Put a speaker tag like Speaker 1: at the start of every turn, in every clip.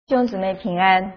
Speaker 1: 弟兄姊妹平安。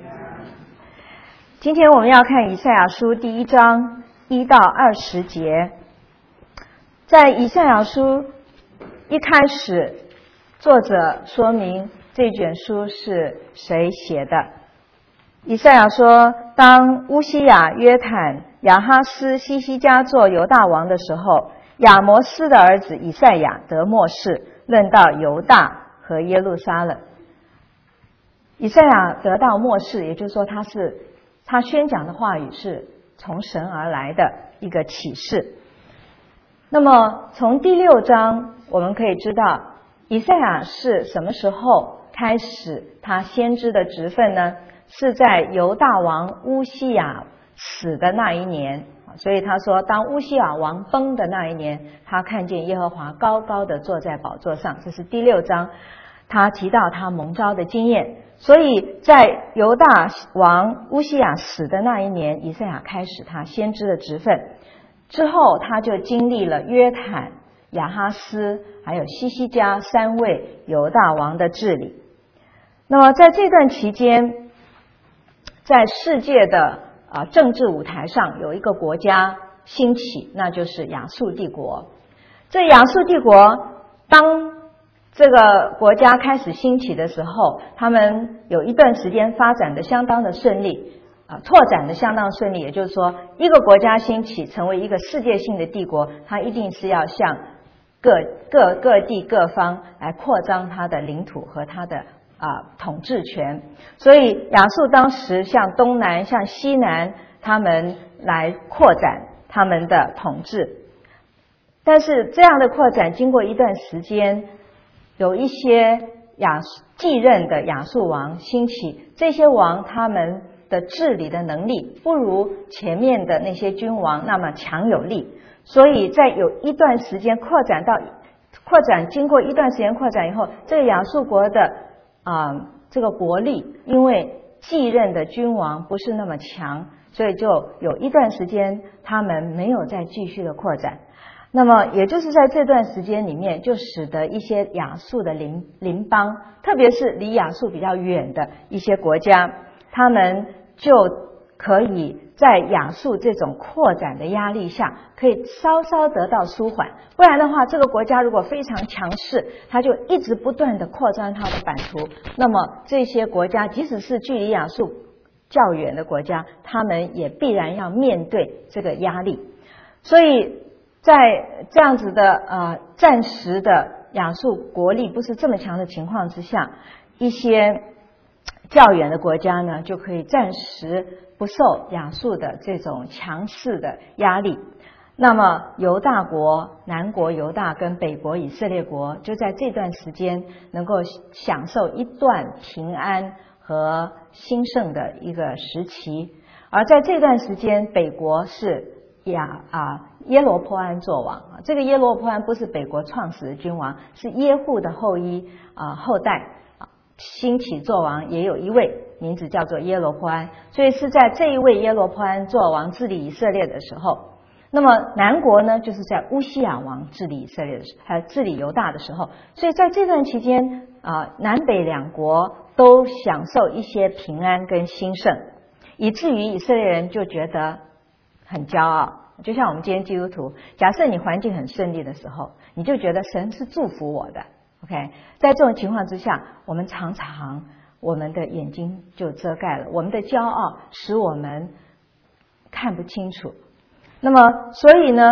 Speaker 1: 今天我们要看以赛亚书第1章1到20节。在以赛亚书一开始，作者说明这卷书是谁写的。以赛亚说，当乌西雅、约坦、亚哈斯、西西家做犹大王的时候，亚摩斯的儿子以赛亚得末世，论到犹大和耶路撒冷。以赛亚得到末世，也就是说他宣讲的话语是从神而来的一个启示。那么从第6章我们可以知道，以赛亚是什么时候开始他先知的职分呢？是在犹大王乌西雅死的那一年。所以他说，当乌西雅王崩的那一年，他看见耶和华高高的坐在宝座上。这是第6章他提到他蒙召的经验。所以在犹大王乌西雅死的那一年，以赛亚开始他先知的职分。之后他就经历了约坦、亚哈斯还有西西家3位犹大王的治理。那么在这段期间，在世界的政治舞台上有一个国家兴起，那就是亚述帝国。这亚述帝国当这个国家开始兴起的时候，他们有一段时间发展的相当的顺利，拓展的相当顺利。也就是说，一个国家兴起成为一个世界性的帝国，它一定是要向各地各方来扩张它的领土和它的统治权。所以亚述当时向东南向西南他们来扩展他们的统治。但是这样的扩展经过一段时间，有一些继任的亚述王兴起，这些王他们的治理的能力不如前面的那些君王那么强有力。所以在有一段时间经过一段时间扩展以后，这个亚述国的这个国力因为继任的君王不是那么强，所以就有一段时间他们没有再继续的扩展。那么也就是在这段时间里面，就使得一些亚述的邻邦，特别是离亚述比较远的一些国家，他们就可以在亚述这种扩展的压力下可以稍稍得到舒缓。不然的话，这个国家如果非常强势，它就一直不断的扩张它的版图，那么这些国家即使是距离亚述较远的国家，他们也必然要面对这个压力。所以在这样子的暂时的亚述国力不是这么强的情况之下，一些较远的国家呢，就可以暂时不受亚述的这种强势的压力。那么犹大国、南国犹大跟北国以色列国，就在这段时间能够享受一段平安和兴盛的一个时期。而在这段时间，北国是耶罗波安做王。这个耶罗波安不是北国创始的君王，是耶户的后代兴起做王，也有一位名字叫做耶罗波安。所以是在这一位耶罗波安做王治理以色列的时候，那么南国呢，就是在乌西雅王治理以色列的时候，还有治理犹大的时候。所以在这段期间南北两国都享受一些平安跟兴盛，以至于以色列人就觉得很骄傲。就像我们今天基督徒，假设你环境很顺利的时候，你就觉得神是祝福我的。OK， 在这种情况之下，我们常常我们的眼睛就遮盖了，我们的骄傲使我们看不清楚。那么所以呢，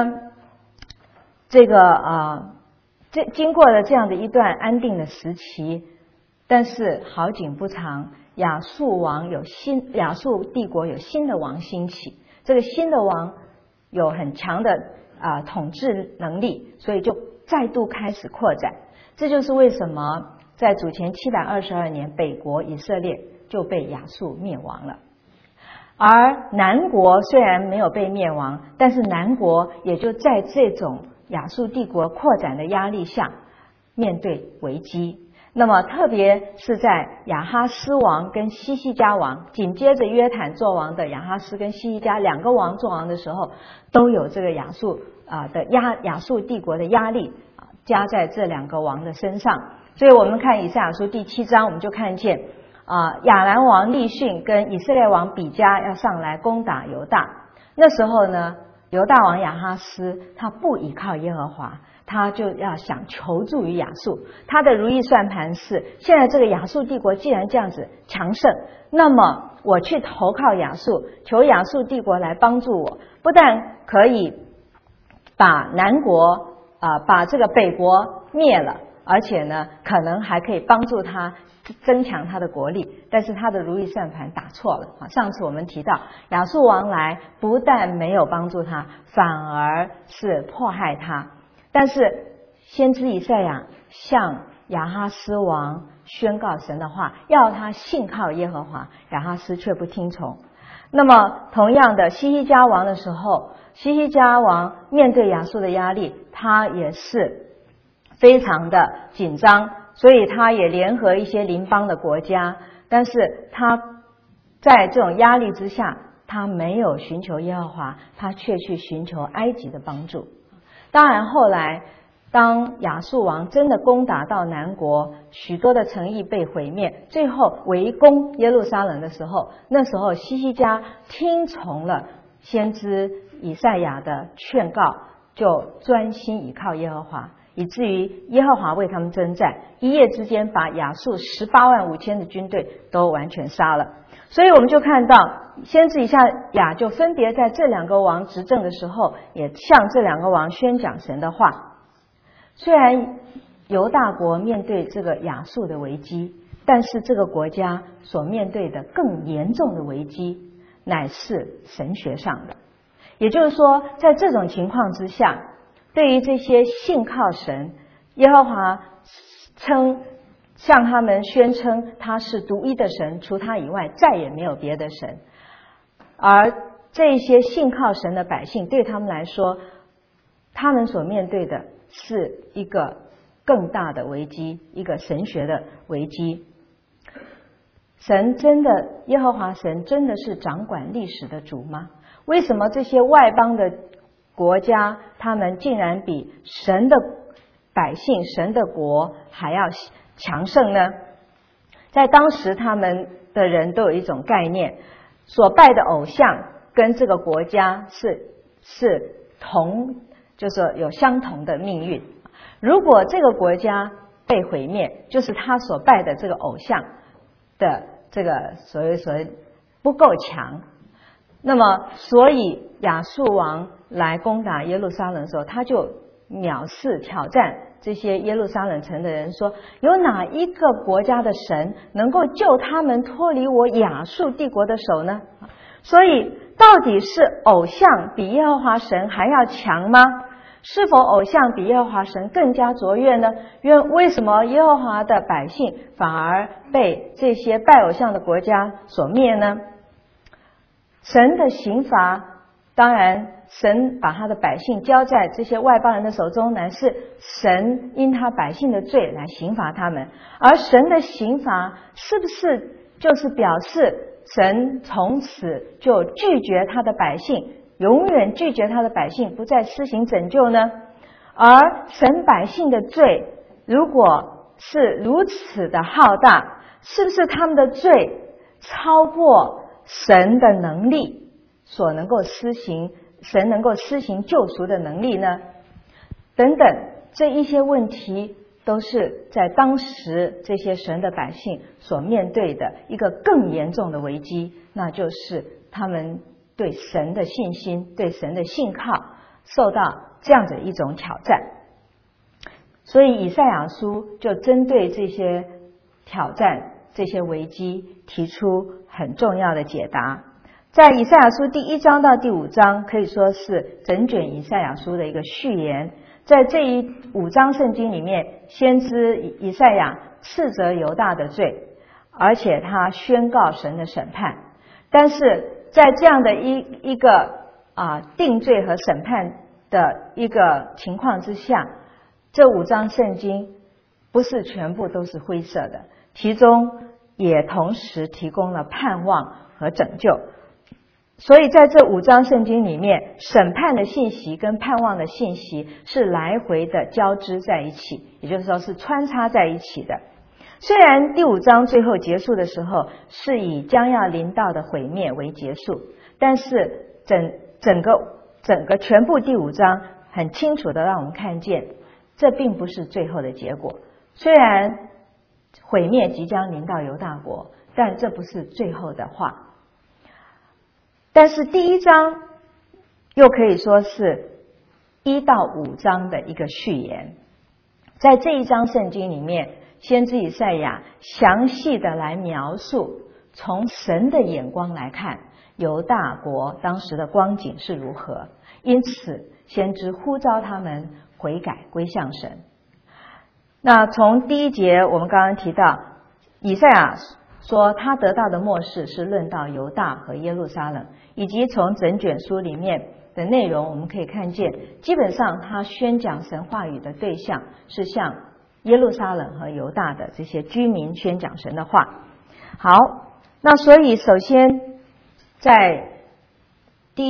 Speaker 1: 经过了这样的一段安定的时期，但是好景不长，亚述帝国有新的王兴起。这个新的王有很强的统治能力，所以就再度开始扩展。这就是为什么在主前722年，北国以色列就被亚述灭亡了。而南国虽然没有被灭亡，但是南国也就在这种亚述帝国扩展的压力下面对危机。那么特别是在亚哈斯王跟西西家王，紧接着约坦做王的亚哈斯跟西西家两个王做王的时候，都有这个亚述帝国的压力加在这两个王的身上。所以我们看以赛亚书第7章，我们就看见亚兰王利逊跟以色列王比加要上来攻打犹大。那时候呢，犹大王亚哈斯他不依靠耶和华，他就要想求助于亚述。他的如意算盘是，现在这个亚述帝国既然这样子强盛，那么我去投靠亚述，求亚述帝国来帮助我，不但可以把南国把这个北国灭了，而且呢可能还可以帮助他增强他的国力。但是他的如意算盘打错了。上次我们提到亚述王来不但没有帮助他，反而是迫害他。但是先知以赛亚向亚哈斯王宣告神的话，要他信靠耶和华，亚哈斯却不听从。那么同样的，西西家王的时候，西西家王面对亚述的压力，他也是非常的紧张，所以他也联合一些邻邦的国家，但是他在这种压力之下，他没有寻求耶和华，他却去寻求埃及的帮助。当然后来当亚述王真的攻打到南国，许多的城邑被毁灭，最后围攻耶路撒冷的时候，那时候西西家听从了先知以赛亚的劝告，就专心倚靠耶和华，以至于耶和华为他们征战，一夜之间把亚述185000的军队都完全杀了。所以我们就看到先知以赛亚就分别在这两个王执政的时候，也向这两个王宣讲神的话。虽然犹大国面对这个亚述的危机，但是这个国家所面对的更严重的危机乃是神学上的。也就是说，在这种情况之下，对于这些信靠神，耶和华向他们宣称他是独一的神，除他以外再也没有别的神。而这些信靠神的百姓，对他们来说，他们所面对的是一个更大的危机，一个神学的危机。耶和华神真的是掌管历史的主吗？为什么这些外邦的国家，他们竟然比神的百姓、神的国还要强盛呢？在当时他们的人都有一种概念，所拜的偶像跟这个国家是就是有相同的命运。如果这个国家被毁灭，就是他所拜的这个偶像的这个所谓不够强。那么所以亚述王来攻打耶路撒冷的时候，他就藐视挑战这些耶路撒冷城的人，说有哪一个国家的神能够救他们脱离我亚述帝国的手呢？所以到底是偶像比耶和华神还要强吗？是否偶像比耶和华神更加卓越呢？为什么耶和华的百姓反而被这些拜偶像的国家所灭呢？神的刑罚，当然神把他的百姓交在这些外邦人的手中，乃是神因他百姓的罪来刑罚他们。而神的刑罚是不是就是表示神从此就拒绝他的百姓，永远拒绝他的百姓，不再施行拯救呢？而神百姓的罪如果是如此的浩大，是不是他们的罪超过神的能力所能够施行，神能够施行救赎的能力呢？等等，这一些问题都是在当时这些神的百姓所面对的一个更严重的危机，那就是他们对神的信心、对神的信靠受到这样的一种挑战。所以以赛亚书就针对这些挑战、这些危机提出很重要的解答。在以赛亚书第1章到第5章可以说是整卷以赛亚书的一个序言。在这5章圣经里面，先知以赛亚斥责犹大的罪，而且他宣告神的审判。但是在这样的一个定罪和审判的一个情况之下，这5章圣经不是全部都是灰色的，其中也同时提供了盼望和拯救。所以在这5章圣经里面，审判的信息跟盼望的信息是来回的交织在一起，也就是说是穿插在一起的。 虽然第5章最后结束的时候是以将要临到的毁灭为结束，但是整个全部第5章很清楚的让我们看见，这并不是最后的结果。虽然毁灭即将临到犹大国，但这不是最后的话。但是第1章又可以说是1到5章的一个序言。在这一章圣经里面，先知以赛亚详细的来描述，从神的眼光来看犹大国当时的光景是如何，因此先知呼召他们悔改归向神。那从第1节我们刚刚提到，以赛亚说他得到的默示是论到犹大和耶路撒冷，以及从整卷书里面的内容我们可以看见，基本上他宣讲神话语的对象是向耶路撒冷和犹大的这些居民宣讲神的话。好，那所以首先在第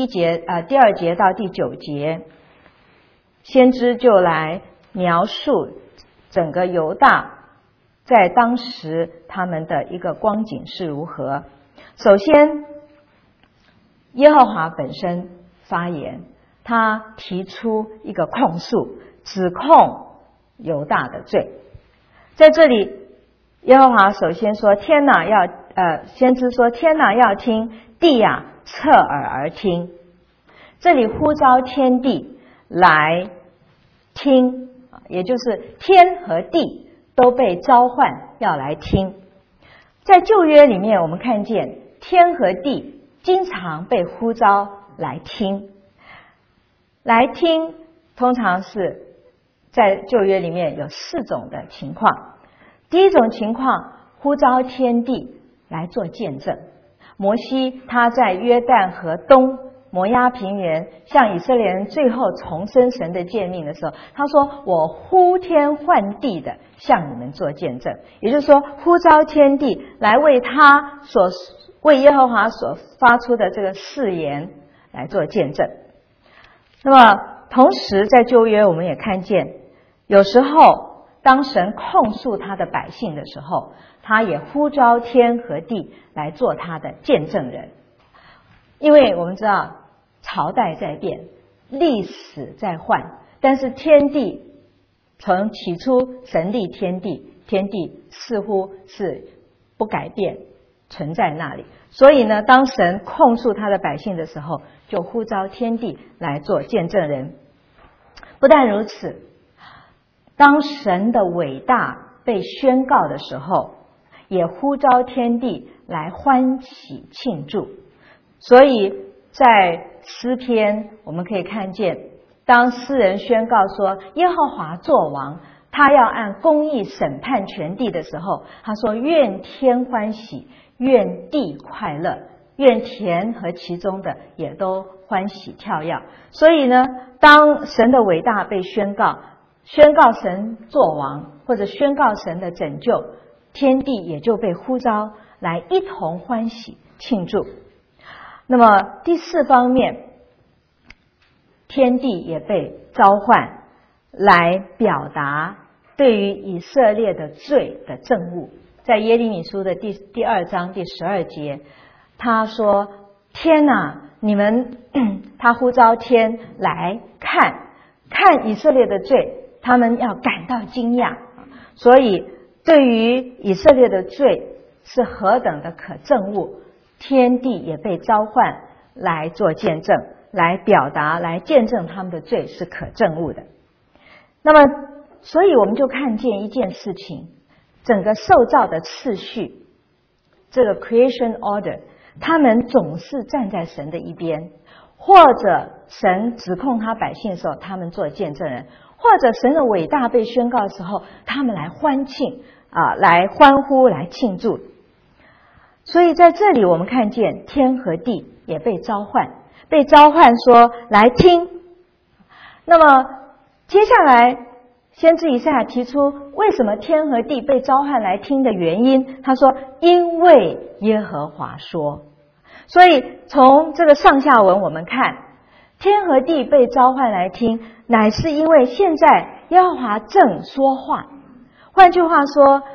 Speaker 1: 2节到第9节，先知就来描述整个犹大在当时他们的一个光景是如何。首先，耶和华本身发言，他提出一个控诉，指控犹大的罪。在这里，耶和华首先说：“天哪，先知说，天哪要听，地呀侧耳而听。”这里呼召天地来听，也就是天和地都被召唤要来听。在旧约里面，我们看见天和地经常被呼召来听。来听通常是在旧约里面有4种的情况。第一种情况，呼召天地来做见证。摩西他在约旦河东摩押平原向以色列人最后重申神的诫命的时候，他说：“我呼天唤地的向你们做见证。”也就是说，呼召天地来为耶和华所发出的这个誓言来做见证。那么同时在旧约我们也看见，有时候当神控诉他的百姓的时候，他也呼召天和地来做他的见证人。因为我们知道朝代在变，历史在换，但是天地从起初神立天地，天地似乎是不改变存在那里。所以呢，当神控诉他的百姓的时候，就呼召天地来做见证人。不但如此，当神的伟大被宣告的时候，也呼召天地来欢喜庆祝。所以在诗篇我们可以看见，当诗人宣告说耶和华作王，他要按公义审判全地的时候，他说：愿天欢喜，愿地快乐，愿田和其中的也都欢喜跳跃。所以呢，当神的伟大被宣告神作王，或者宣告神的拯救，天地也就被呼召来一同欢喜庆祝。那么第4方面，天地也被召唤来表达对于以色列的罪的憎恶。在耶利米书的第2章第12节，他说：天哪，你们他呼召天来看以色列的罪，他们要感到惊讶。所以对于以色列的罪是何等的可憎恶，天地也被召唤来做见证，来表达，来见证他们的罪是可憎恶的。那么所以我们就看见一件事情，整个受造的次序，这个 creation order， 他们总是站在神的一边，或者神指控他百姓的时候，他们做见证人，或者神的伟大被宣告的时候，他们来欢庆来欢呼，来庆祝。所以在这里我们看见天和地也被召唤说来听。那么接下来先知以赛亚提出为什么天和地被召唤来听的原因，他说：因为耶和华说。所以从这个上下文我们看，天和地被召唤来听，乃是因为现在耶和华正说话。换句话说，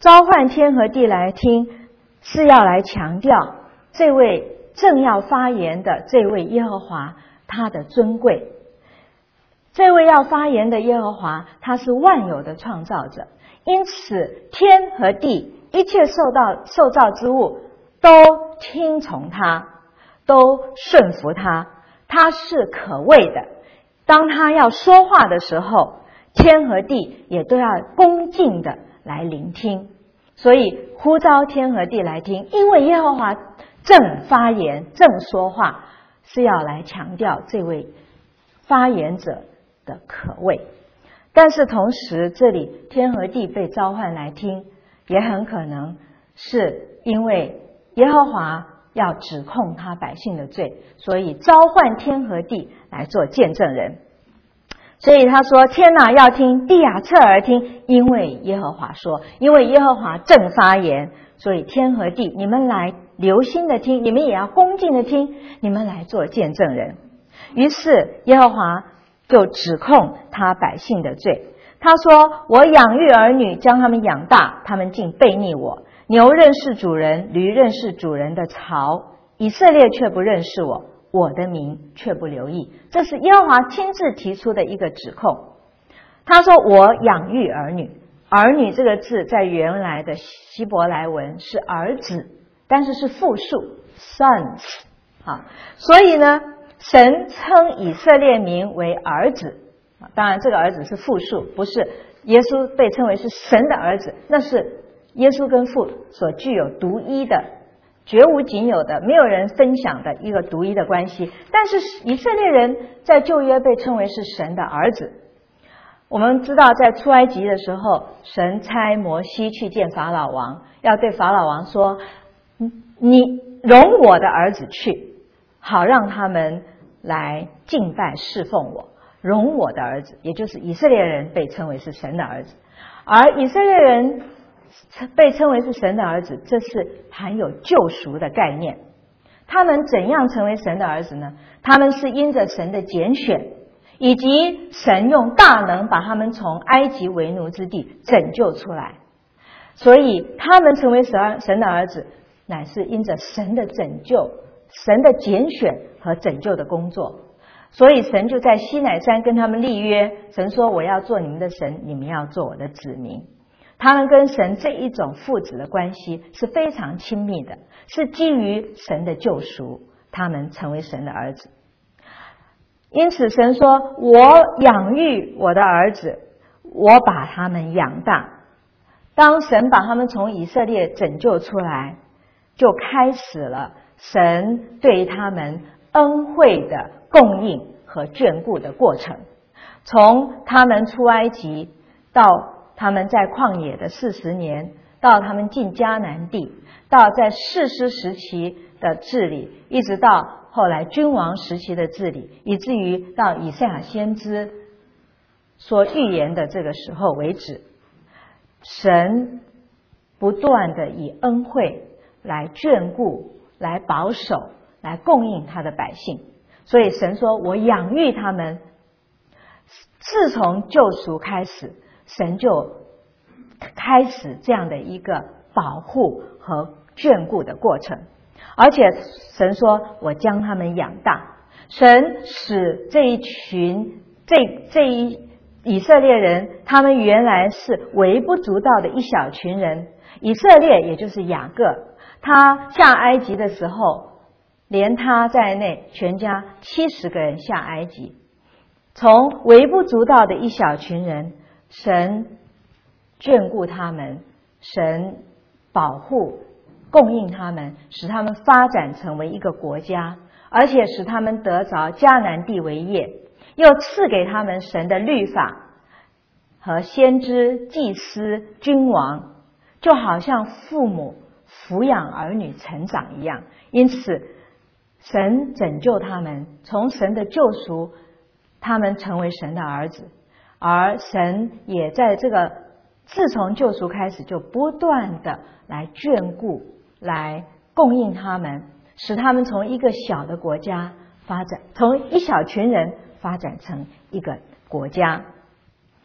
Speaker 1: 召唤天和地来听，是要来强调这位正要发言的这位耶和华他的尊贵。这位要发言的耶和华，他是万有的创造者，因此天和地一切受造之物都听从他，都顺服他，他是可畏的。当他要说话的时候，天和地也都要恭敬的来聆听。所以呼召天和地来听，因为耶和华正发言，正说话，是要来强调这位发言者的可畏。但是同时，这里天和地被召唤来听，也很可能是因为耶和华要指控他百姓的罪，所以召唤天和地来做见证人。所以他说，天哪要听，地啊侧耳听，因为耶和华说，因为耶和华正发言，所以天和地你们来留心的听，你们也要恭敬的听，你们来做见证人。于是耶和华就指控他百姓的罪。他说，我养育儿女，将他们养大，他们竟背逆我。牛认识主人，驴认识主人的槽，以色列却不认识我，我的名却不留意。这是耶和华亲自提出的一个指控。他说，我养育儿女。儿女这个字在原来的希伯来文是儿子，但是是复数 sons。 所以呢，神称以色列民为儿子，当然这个儿子是复数，不是耶稣被称为是神的儿子，那是耶稣跟父所具有独一的、绝无仅有的、没有人分享的一个独一的关系。但是以色列人在旧约被称为是神的儿子。我们知道在出埃及的时候，神差摩西去见法老王，要对法老王说，你容我的儿子去，好让他们来敬拜侍奉我。容我的儿子，也就是以色列人被称为是神的儿子。而以色列人被称为是神的儿子，这是含有救赎的概念。他们怎样成为神的儿子呢？他们是因着神的拣选，以及神用大能把他们从埃及为奴之地拯救出来，所以他们成为神的儿子，乃是因着神的拯救、神的拣选和拯救的工作。所以神就在西乃山跟他们立约，神说，我要做你们的神，你们要做我的子民。他们跟神这一种父子的关系是非常亲密的，是基于神的救赎，他们成为神的儿子。因此神说，我养育我的儿子，我把他们养大。当神把他们从以色列拯救出来，就开始了神对他们恩惠的供应和眷顾的过程。从他们出埃及，到他们在旷野的40年，到他们进迦南地，到在士师时期的治理，一直到后来君王时期的治理，以至于到以赛亚先知所预言的这个时候为止，神不断的以恩惠来眷顾、来保守、来供应他的百姓。所以神说，我养育他们。自从救赎开始，神就开始这样的一个保护和眷顾的过程。而且神说，我将他们养大。神使这一群以色列人，他们原来是微不足道的一小群人。以色列也就是雅各，他下埃及的时候，连他在内全家70个人下埃及。从微不足道的一小群人，神眷顾他们，神保护供应他们，使他们发展成为一个国家，而且使他们得着迦南地为业，又赐给他们神的律法和先知、祭司、君王，就好像父母抚养儿女成长一样。因此神拯救他们，从神的救赎，他们成为神的儿子。而神也在这个自从救赎开始，就不断的来眷顾，来供应他们，使他们从一个小的国家发展，从一小群人发展成一个国家。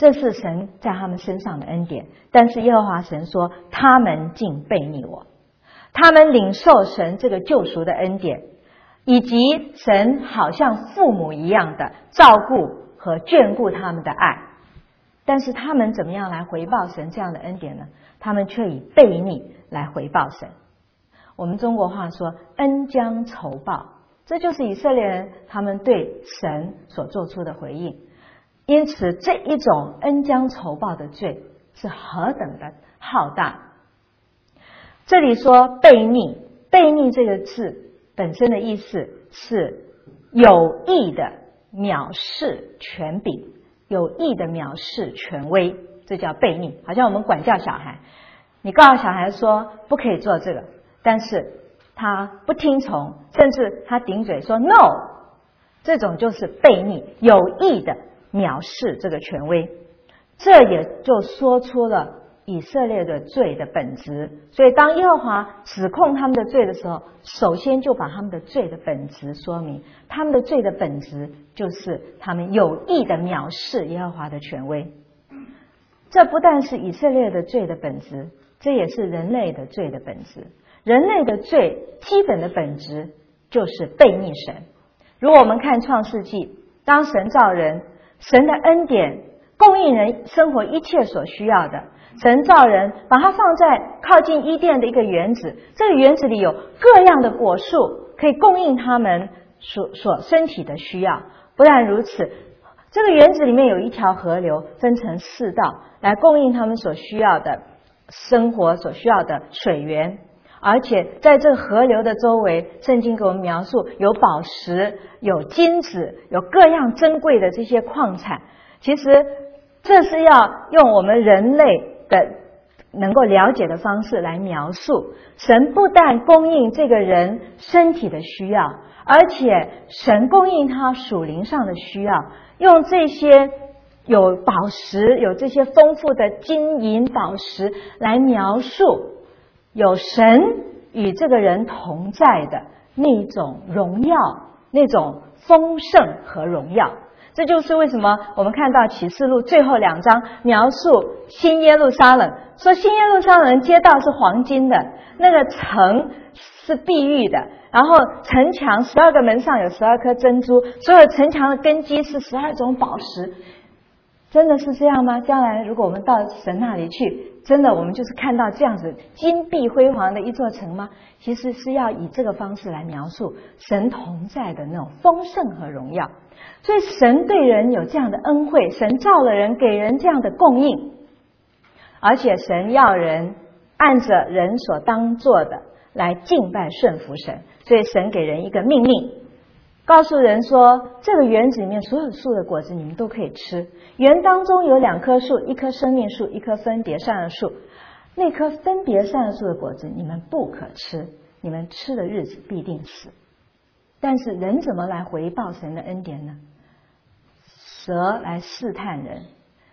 Speaker 1: 这是神在他们身上的恩典。但是耶和华神说，他们竟悖逆我，他们领受神这个救赎的恩典，以及神好像父母一样的照顾和眷顾他们的爱，但是他们怎么样来回报神这样的恩典呢？他们却以悖逆来回报神。我们中国话说恩将仇报，这就是以色列人他们对神所做出的回应。因此这一种恩将仇报的罪是何等的浩大。这里说悖逆，悖逆这个字本身的意思是有意的藐视权柄，有意的藐视权威，这叫悖逆。好像我们管教小孩，你告诉小孩说不可以做这个，但是他不听从，甚至他顶嘴说 no， 这种就是悖逆，有意的藐视这个权威。这也就说出了以色列的罪的本质。所以当耶和华指控他们的罪的时候，首先就把他们的罪的本质说明。他们的罪的本质就是他们有意的藐视耶和华的权威。这不但是以色列的罪的本质，这也是人类的罪的本质。人类的罪基本的本质就是悖逆神。如果我们看创世纪，当神造人，神的恩典供应人生活一切所需要的。神造人，把它放在靠近伊甸的一个园子，这个园子里有各样的果树，可以供应他们所身体的需要。不但如此，这个园子里面有一条河流，分成4道，来供应他们所需要的生活所需要的水源。而且在这个河流的周围，圣经给我们描述有宝石，有金子，有各样珍贵的这些矿产。其实这是要用我们人类的能够了解的方式来描述。神不但供应这个人身体的需要，而且神供应他属灵上的需要，用这些有宝石，有这些丰富的金银宝石来描述有神与这个人同在的那种荣耀，那种丰盛和荣耀。这就是为什么我们看到启示录最后2章描述新耶路撒冷，说新耶路撒冷街道是黄金的，那个城是碧玉的，然后城墙12个门上有12颗珍珠，所有城墙的根基是12种宝石。真的是这样吗？将来如果我们到神那里去，真的我们就是看到这样子金碧辉煌的一座城吗？其实是要以这个方式来描述神同在的那种丰盛和荣耀。所以神对人有这样的恩惠，神造了人，给人这样的供应，而且神要人按着人所当做的来敬拜顺服神。所以神给人一个命令，告诉人说，这个园子里面所有树的果子你们都可以吃。园当中有2棵树，一棵生命树，一棵分别善恶树。那棵分别善恶树的果子你们不可吃，你们吃的日子必定死。但是人怎么来回报神的恩典呢？蛇来试探人，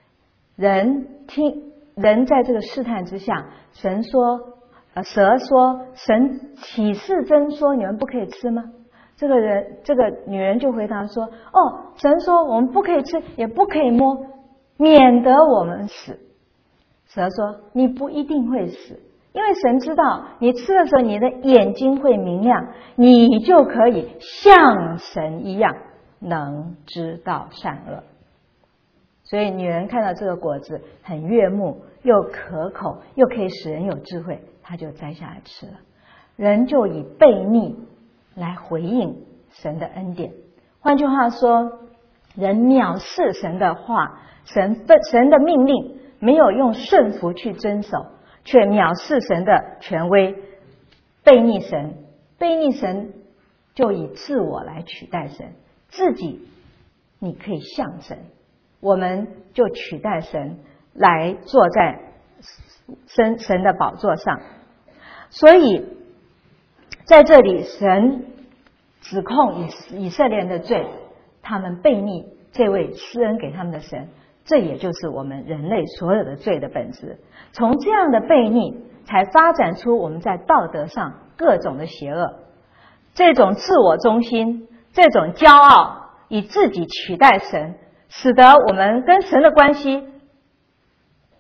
Speaker 1: 人在这个试探之下，蛇说，神岂是真说你们不可以吃吗？这个女人就回答说，神说我们不可以吃，也不可以摸，免得我们死。蛇说，你不一定会死，因为神知道你吃的时候你的眼睛会明亮，你就可以像神一样能知道善恶。所以女人看到这个果子很悦目，又可口，又可以使人有智慧，她就摘下来吃了。人就以悖逆来回应神的恩典。换句话说，人藐视神的话，神的命令，没有用顺服去遵守，却藐视神的权威，悖逆神。悖逆神就以自我来取代神，自己你可以像神，我们就取代神来坐在神的宝座上。所以在这里神指控以色列人的罪，他们悖逆这位施恩给他们的神，这也就是我们人类所有的罪的本质。从这样的悖逆才发展出我们在道德上各种的邪恶，这种自我中心，这种骄傲，以自己取代神，使得我们跟神的关系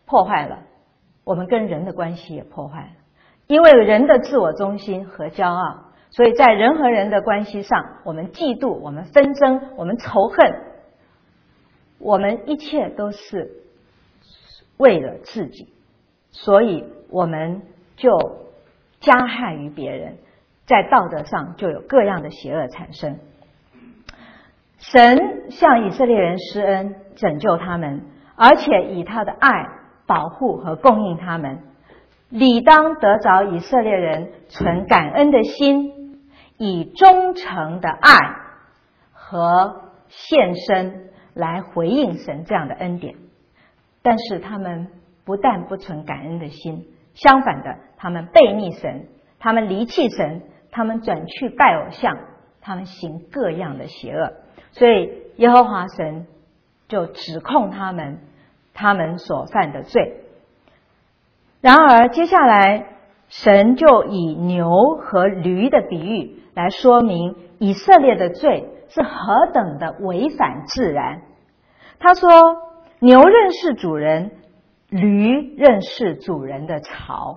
Speaker 1: 破坏了，我们跟人的关系也破坏了。因为人的自我中心和骄傲，所以在人和人的关系上，我们嫉妒，我们纷争，我们仇恨，我们一切都是为了自己，所以我们就加害于别人，在道德上就有各样的邪恶产生。神向以色列人施恩，拯救他们，而且以他的爱保护和供应他们，理当得着以色列人存感恩的心，以忠诚的爱和献身来回应神这样的恩典。但是他们不但不存感恩的心，相反的，他们悖逆神，他们离弃神，他们转去拜偶像，他们行各样的邪恶。所以耶和华神就指控他们所犯的罪。然而接下来神就以牛和驴的比喻来说明以色列的罪是何等的违反自然。他说，牛认识主人，驴认识主人的槽。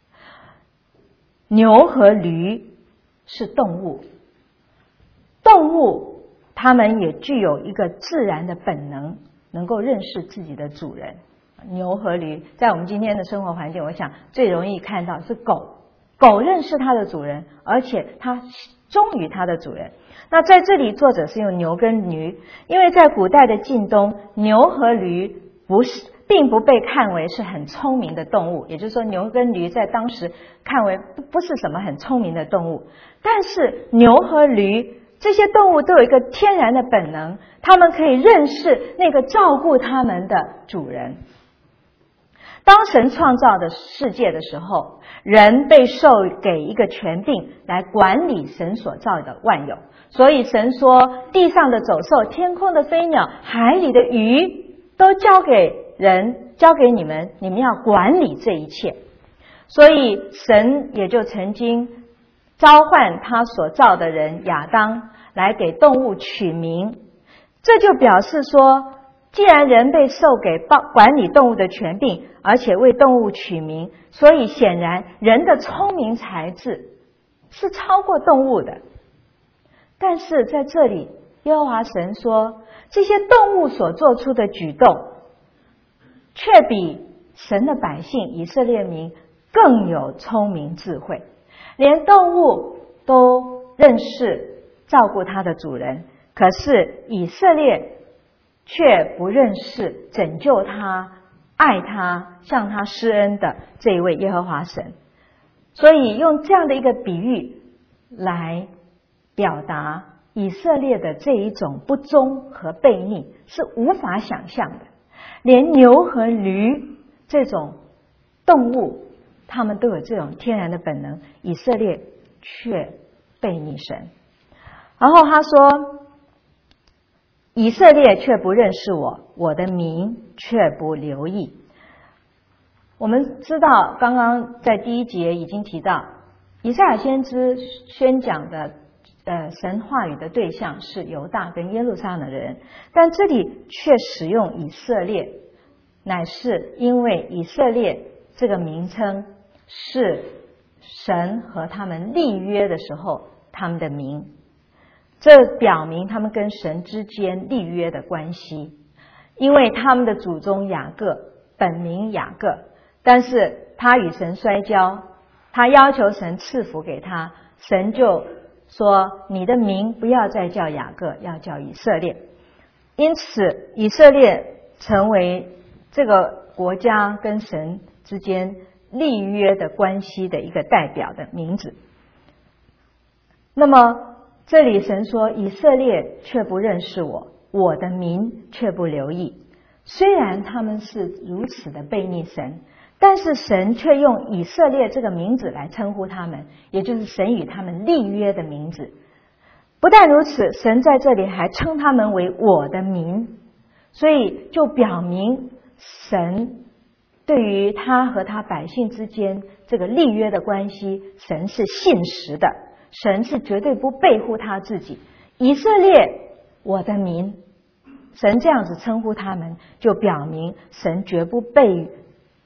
Speaker 1: 牛和驴是动物，动物它们也具有一个自然的本能，能够认识自己的主人。牛和驴在我们今天的生活环境，我想最容易看到是狗。狗认识它的主人，而且它忠于它的主人。那在这里作者是用牛跟驴，因为在古代的近东，牛和驴并不被看为是很聪明的动物，也就是说牛跟驴在当时看为不是什么很聪明的动物。但是牛和驴这些动物都有一个天然的本能，它们可以认识那个照顾它们的主人。当神创造的世界的时候，人被授给一个权柄来管理神所造的万有。所以神说，地上的走兽、天空的飞鸟、海里的鱼都交给人，交给你们，你们要管理这一切。所以神也就曾经召唤他所造的人亚当来给动物取名。这就表示说，既然人被授给管理动物的权柄，而且为动物取名，所以显然人的聪明才智是超过动物的。但是在这里耶和华神说，这些动物所做出的举动却比神的百姓以色列民更有聪明智慧，连动物都认识照顾它的主人，可是以色列却不认识拯救他、爱他、向他施恩的这一位耶和华神。所以用这样的一个比喻来表达以色列的这一种不忠和悖逆是无法想象的。连牛和驴这种动物，他们都有这种天然的本能，以色列却悖逆神。然后他说，以色列却不认识我，我的民却不留意。我们知道刚刚在第一节已经提到，以赛亚先知宣讲的神话语的对象是犹大跟耶路撒冷的人，但这里却使用以色列，乃是因为以色列这个名称是神和他们立约的时候他们的名，这表明他们跟神之间立约的关系。因为他们的祖宗雅各本名雅各，但是他与神摔跤，他要求神赐福给他，神就说，你的名不要再叫雅各，要叫以色列。因此以色列成为这个国家跟神之间立约的关系的一个代表的名字。那么这里神说，以色列却不认识我，我的民却不留意。虽然他们是如此的悖逆神，但是神却用以色列这个名字来称呼他们，也就是神与他们立约的名字。不但如此，神在这里还称他们为我的民，所以就表明神对于他和他百姓之间这个立约的关系，神是信实的，神是绝对不背负他自己。以色列，我的民，神这样子称呼他们，就表明神绝不背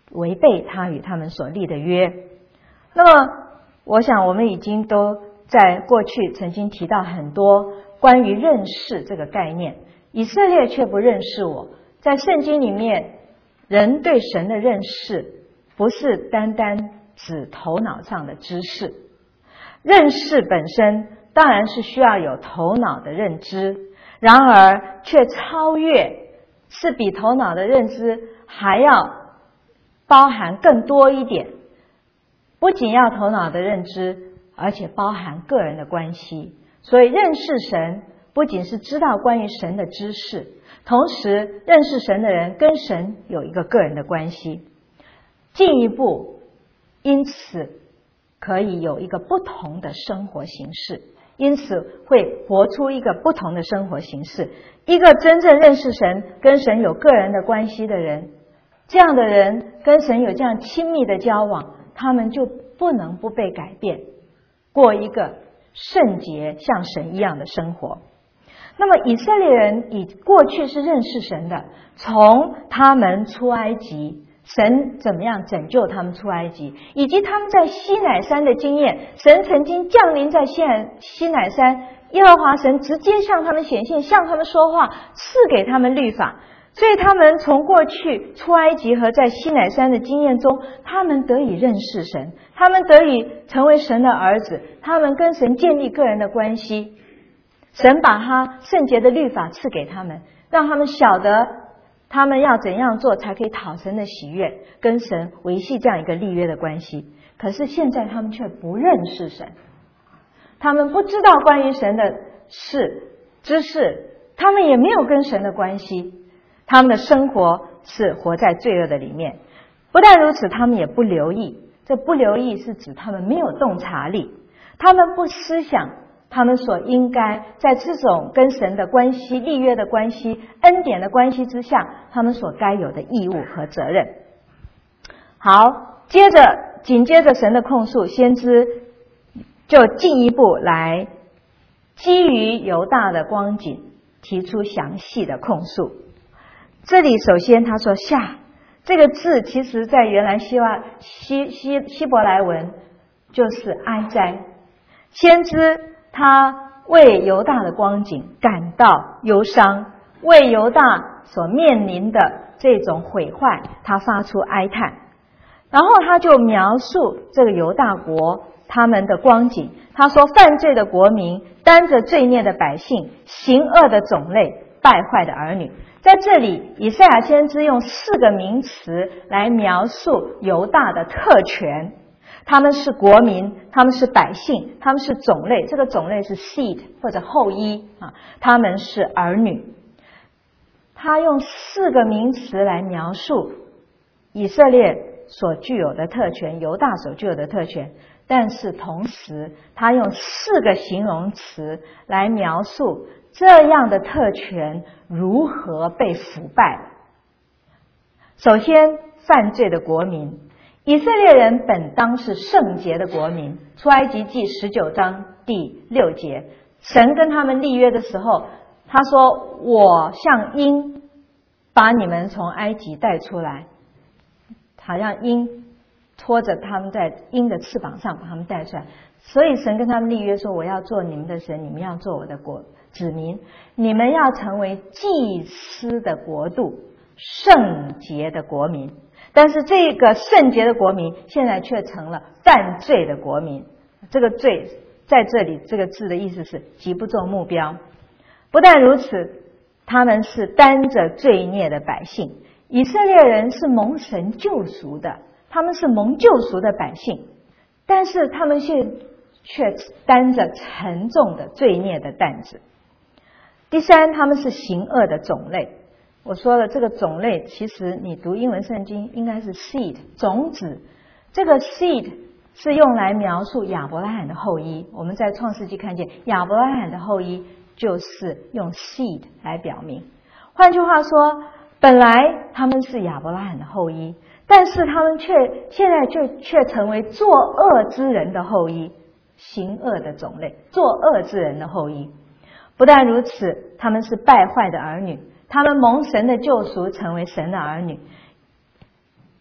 Speaker 1: 违背他与他们所立的约。那么我想我们已经都在过去曾经提到很多关于认识这个概念，以色列却不认识我。在圣经里面，人对神的认识不是单单指头脑上的知识，认识本身当然是需要有头脑的认知，然而却超越，是比头脑的认知还要包含更多一点，不仅要头脑的认知，而且包含个人的关系。所以认识神不仅是知道关于神的知识，同时认识神的人跟神有一个个人的关系，进一步因此可以有一个不同的生活形式，因此会活出一个不同的生活形式。一个真正认识神跟神有个人的关系的人，这样的人跟神有这样亲密的交往，他们就不能不被改变，过一个圣洁像神一样的生活。那么以色列人以过去是认识神的，从他们出埃及，神怎么样拯救他们出埃及，以及他们在西乃山的经验，神曾经降临在西乃山，耶和华神直接向他们显现，向他们说话，赐给他们律法。所以他们从过去出埃及和在西乃山的经验中，他们得以认识神，他们得以成为神的儿子，他们跟神建立个人的关系。神把他圣洁的律法赐给他们，让他们晓得他们要怎样做才可以讨神的喜悦，跟神维系这样一个立约的关系。可是现在他们却不认识神，他们不知道关于神的知识，他们也没有跟神的关系，他们的生活是活在罪恶的里面。不但如此，他们也不留意，这不留意是指他们没有洞察力，他们不思想他们所应该在这种跟神的关系、立约的关系、恩典的关系之下，他们所该有的义务和责任。好，紧接着神的控诉，先知就进一步来基于犹大的光景提出详细的控诉。这里首先他说下这个字，其实在原来希伯来文就是哀哉。先知他为犹大的光景感到忧伤，为犹大所面临的这种毁坏，他发出哀叹。然后他就描述这个犹大国他们的光景，他说犯罪的国民，担着罪孽的百姓，行恶的种类，败坏的儿女。在这里以赛亚先知用4个名词来描述犹大的特权，他们是国民，他们是百姓，他们是种类，这个种类是 seed 或者后裔啊，他们是儿女。他用4个名词来描述以色列所具有的特权，犹大所具有的特权，但是同时他用4个形容词来描述这样的特权如何被腐败。首先，犯罪的国民，以色列人本当是圣洁的国民。出埃及记19章第6节，神跟他们立约的时候，他说我像鹰把你们从埃及带出来，好像鹰拖着他们在鹰的翅膀上把他们带出来。所以神跟他们立约说，我要做你们的神，你们要做我的子民，你们要成为祭司的国度，圣洁的国民。但是这个圣洁的国民现在却成了犯罪的国民。这个罪在这里这个字的意思是极不重目标。不但如此，他们是担着罪孽的百姓。以色列人是蒙神救赎的，他们是蒙救赎的百姓，但是他们却担着沉重的罪孽的担子。第三，他们是行恶的种类。我说了，这个种类其实你读英文圣经应该是 seed 种子，这个 seed 是用来描述亚伯拉罕的后裔。我们在创世纪看见亚伯拉罕的后裔就是用 seed 来表明。换句话说，本来他们是亚伯拉罕的后裔，但是他们现在却成为作恶之人的后裔，行恶的种类，作恶之人的后裔。不但如此，他们是败坏的儿女，他们蒙神的救赎，成为神的儿女。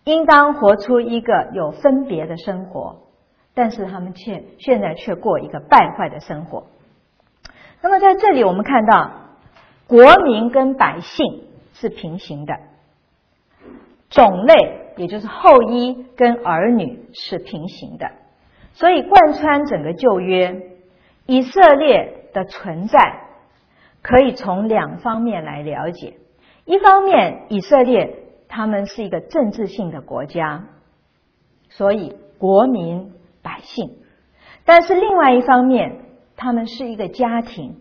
Speaker 1: 应当活出一个有分别的生活，但是他们现在却过一个败坏的生活。那么在这里我们看到，国民跟百姓是平行的，种类也就是后裔跟儿女是平行的，所以贯穿整个旧约，以色列的存在可以从两方面来了解。一方面，以色列他们是一个政治性的国家，所以国民百姓。但是另外一方面，他们是一个家庭，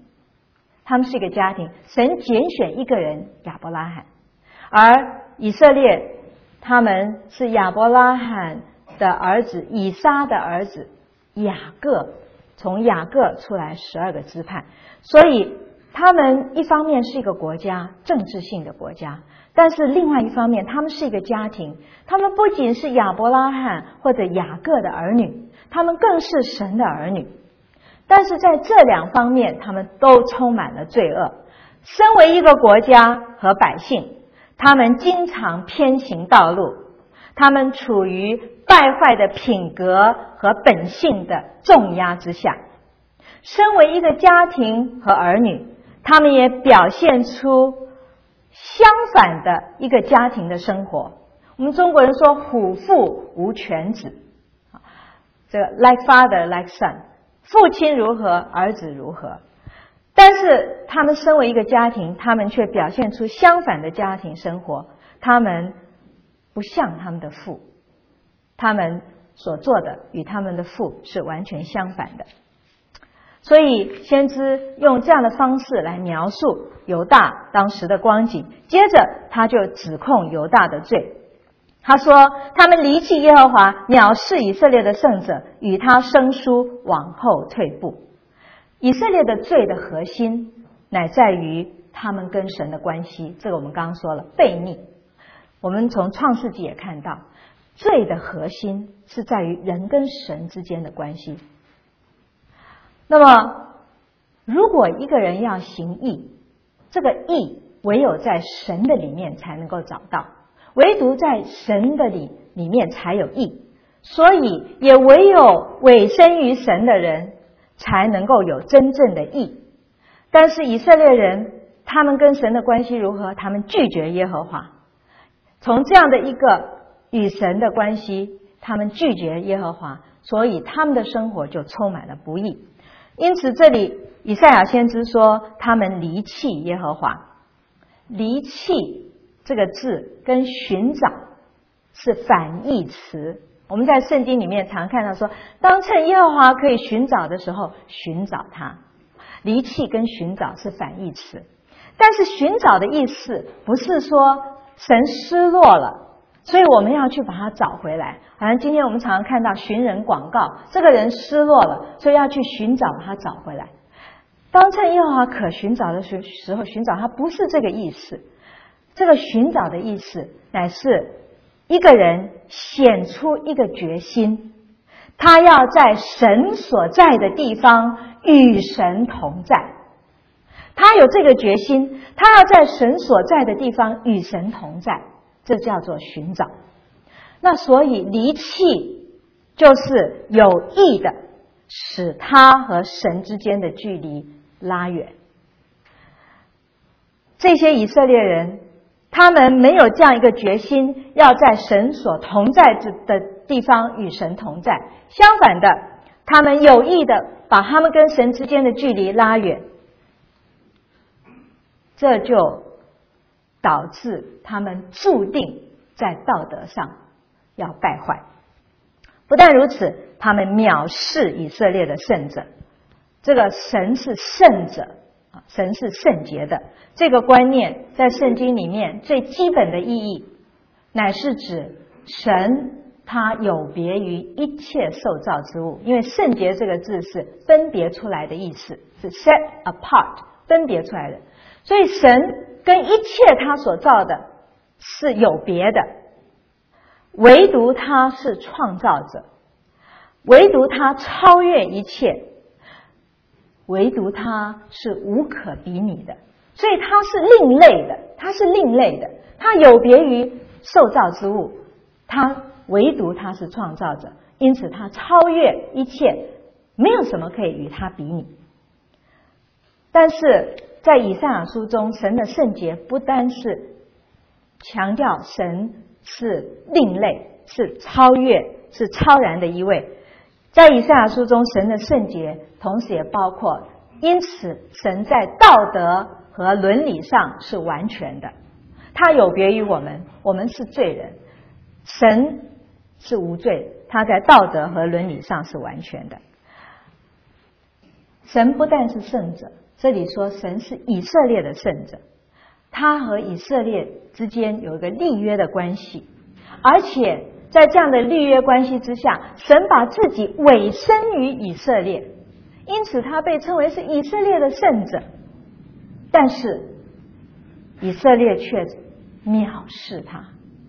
Speaker 1: 神拣选一个人亚伯拉罕，而以色列他们是亚伯拉罕的儿子以撒的儿子雅各，从雅各出来12个支派，所以他们一方面是一个国家，政治性的国家，但是另外一方面他们是一个家庭，他们不仅是亚伯拉罕或者雅各的儿女，他们更是神的儿女。但是在这两方面他们都充满了罪恶。身为一个国家和百姓，他们经常偏行道路，他们处于败坏的品格和本性的重压之下。身为一个家庭和儿女，他们也表现出相反的一个家庭的生活。我们中国人说虎父无犬子，这个 like father like son， 父亲如何儿子如何。但是他们身为一个家庭，他们却表现出相反的家庭生活，他们不像他们的父，他们所做的与他们的父是完全相反的。所以先知用这样的方式来描述犹大当时的光景，接着他就指控犹大的罪。他说他们离弃耶和华，藐视以色列的圣者，与他生疏，往后退步。以色列的罪的核心乃在于他们跟神的关系，这个我们刚刚说了，悖逆。我们从创世纪也看到，罪的核心是在于人跟神之间的关系。那么如果一个人要行义，这个义唯有在神的里面才能够找到，唯独在神的里面才有义，所以也唯有委身于神的人才能够有真正的义。但是以色列人他们跟神的关系如何？他们拒绝耶和华。从这样的一个与神的关系，他们拒绝耶和华，所以他们的生活就充满了不义。因此这里以赛亚先知说他们离弃耶和华。离弃这个字跟寻找是反义词。我们在圣经里面常看到说，当趁耶和华可以寻找的时候寻找他。离弃跟寻找是反义词，但是寻找的意思不是说神失落了，所以我们要去把它找回来。好像今天我们常常看到寻人广告，这个人失落了，所以要去寻找把他找回来。当趁耶和华可寻找的时候寻找他，不是这个意思。这个寻找的意思乃是一个人显出一个决心，他要在神所在的地方与神同在。他有这个决心，他要在神所在的地方与神同在，这叫做寻找。那所以离弃就是有意的使他和神之间的距离拉远。这些以色列人他们没有这样一个决心，要在神所同在的地方与神同在，相反的，他们有意的把他们跟神之间的距离拉远，这就导致他们注定在道德上要败坏。不但如此，他们藐视以色列的圣者。这个神是圣者，神是圣洁的，这个观念在圣经里面最基本的意义，乃是指神他有别于一切受造之物。因为圣洁这个字是分别出来的意思，是 set apart， 分别出来的。所以神跟一切他所造的是有别的，唯独他是创造者，唯独他超越一切，唯独他是无可比拟的。所以他是另类的，他是另类的，他有别于受造之物， 唯独他是创造者，因此他超越一切，没有什么可以与他比拟。但是在以赛亚书中，神的圣洁不单是强调神是另类，是超越，是超然的一位。在以赛亚书中，神的圣洁同时也包括，因此神在道德和伦理上是完全的，他有别于我们，我们是罪人，神是无罪，他在道德和伦理上是完全的。神不但是圣者，这里说神是以色列的圣者，他和以色列之间有一个立约的关系，而且在这样的立约关系之下，神把自己委身于以色列，因此他被称为是以色列的圣者。但是以色列却藐视他，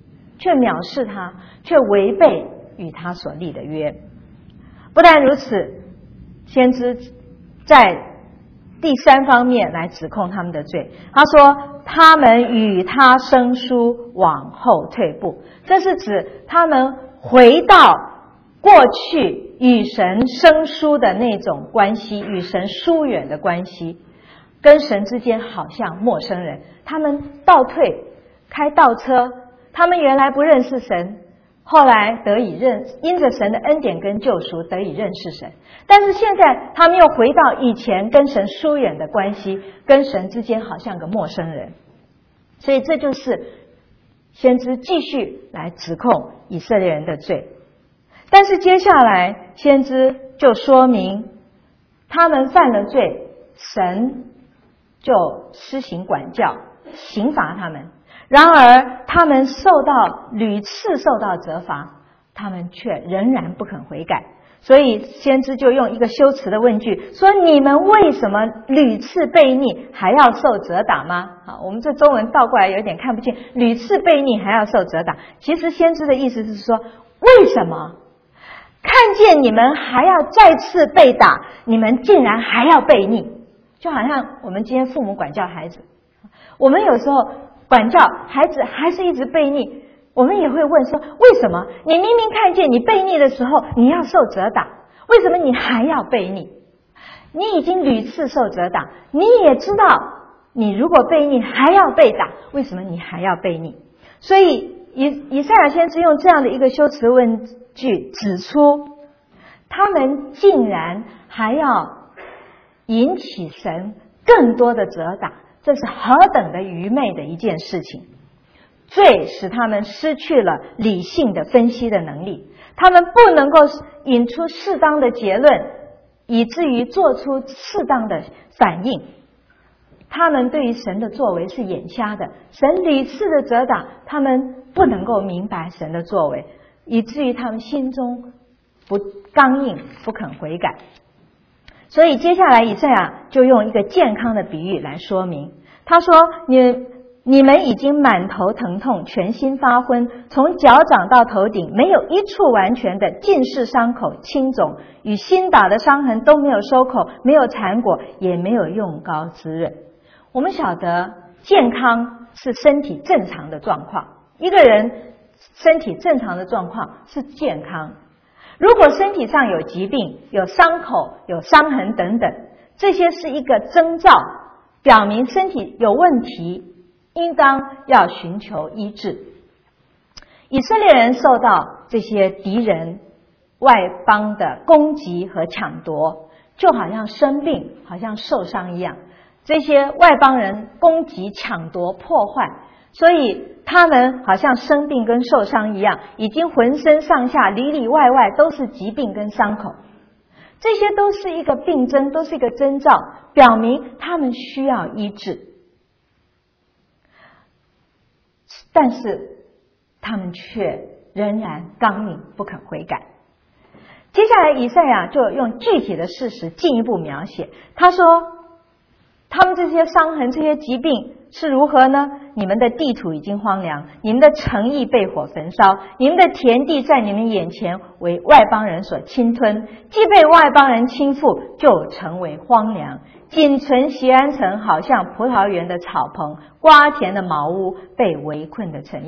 Speaker 1: 却违背与他所立的约。不但如此，先知在第三方面来指控他们的罪，他说他们与他生疏，往后退步，这是指他们回到过去与神生疏的那种关系，与神疏远的关系，跟神之间好像陌生人。他们倒退，开倒车，他们原来不认识神，后来因着神的恩典跟救赎得以认识神，但是现在他们又回到以前跟神疏远的关系，跟神之间好像个陌生人。所以这就是先知继续来指控以色列人的罪。但是接下来先知就说明他们犯了罪，神就施行管教，刑罚他们。然而他们屡次受到责罚，他们却仍然不肯悔改。所以先知就用一个修辞的问句说，你们为什么屡次悖逆还要受责打吗？好，我们这中文倒过来有点看不清，屡次悖逆还要受责打。其实先知的意思是说，为什么看见你们还要再次被打，你们竟然还要悖逆？就好像我们今天父母管教孩子，我们有时候管教孩子还是一直悖逆，我们也会问说，为什么你明明看见你悖逆的时候你要受责打，为什么你还要悖逆？你已经屡次受责打，你也知道你如果悖逆还要被打，为什么你还要悖逆？所以以赛亚先知用这样的一个修辞问句指出，他们竟然还要引起神更多的责打，这是何等的愚昧的一件事情。罪使他们失去了理性的分析的能力，他们不能够引出适当的结论，以至于做出适当的反应。他们对于神的作为是眼瞎的，神屡次的责打，他们不能够明白神的作为，以至于他们心中不刚硬，不肯悔改。所以接下来以赛亚就用一个健康的比喻来说明，他说你们已经满头疼痛，全身发昏，从脚掌到头顶没有一处完全的，尽是伤口青肿，与新打的伤痕都没有收口，没有缠裹，也没有用膏滋润。我们晓得健康是身体正常的状况，一个人身体正常的状况是健康。如果身体上有疾病，有伤口，有伤痕等等，这些是一个征兆，表明身体有问题，应当要寻求医治。以色列人受到这些敌人外邦的攻击和抢夺，就好像生病，好像受伤一样。这些外邦人攻击、抢夺、破坏，所以他们好像生病跟受伤一样，已经浑身上下里里外外都是疾病跟伤口。这些都是一个病症，都是一个征兆，表明他们需要医治。但是他们却仍然刚硬，不肯悔改。接下来以赛亚就用具体的事实进一步描写，他说他们这些伤痕，这些疾病是如何呢？你们的地土已经荒凉，你们的城邑被火焚烧，你们的田地在你们眼前为外邦人所侵吞，既被外邦人侵覆，就成为荒凉。仅存锡安城，好像葡萄园的草棚，瓜田的茅屋，被围困的城邑。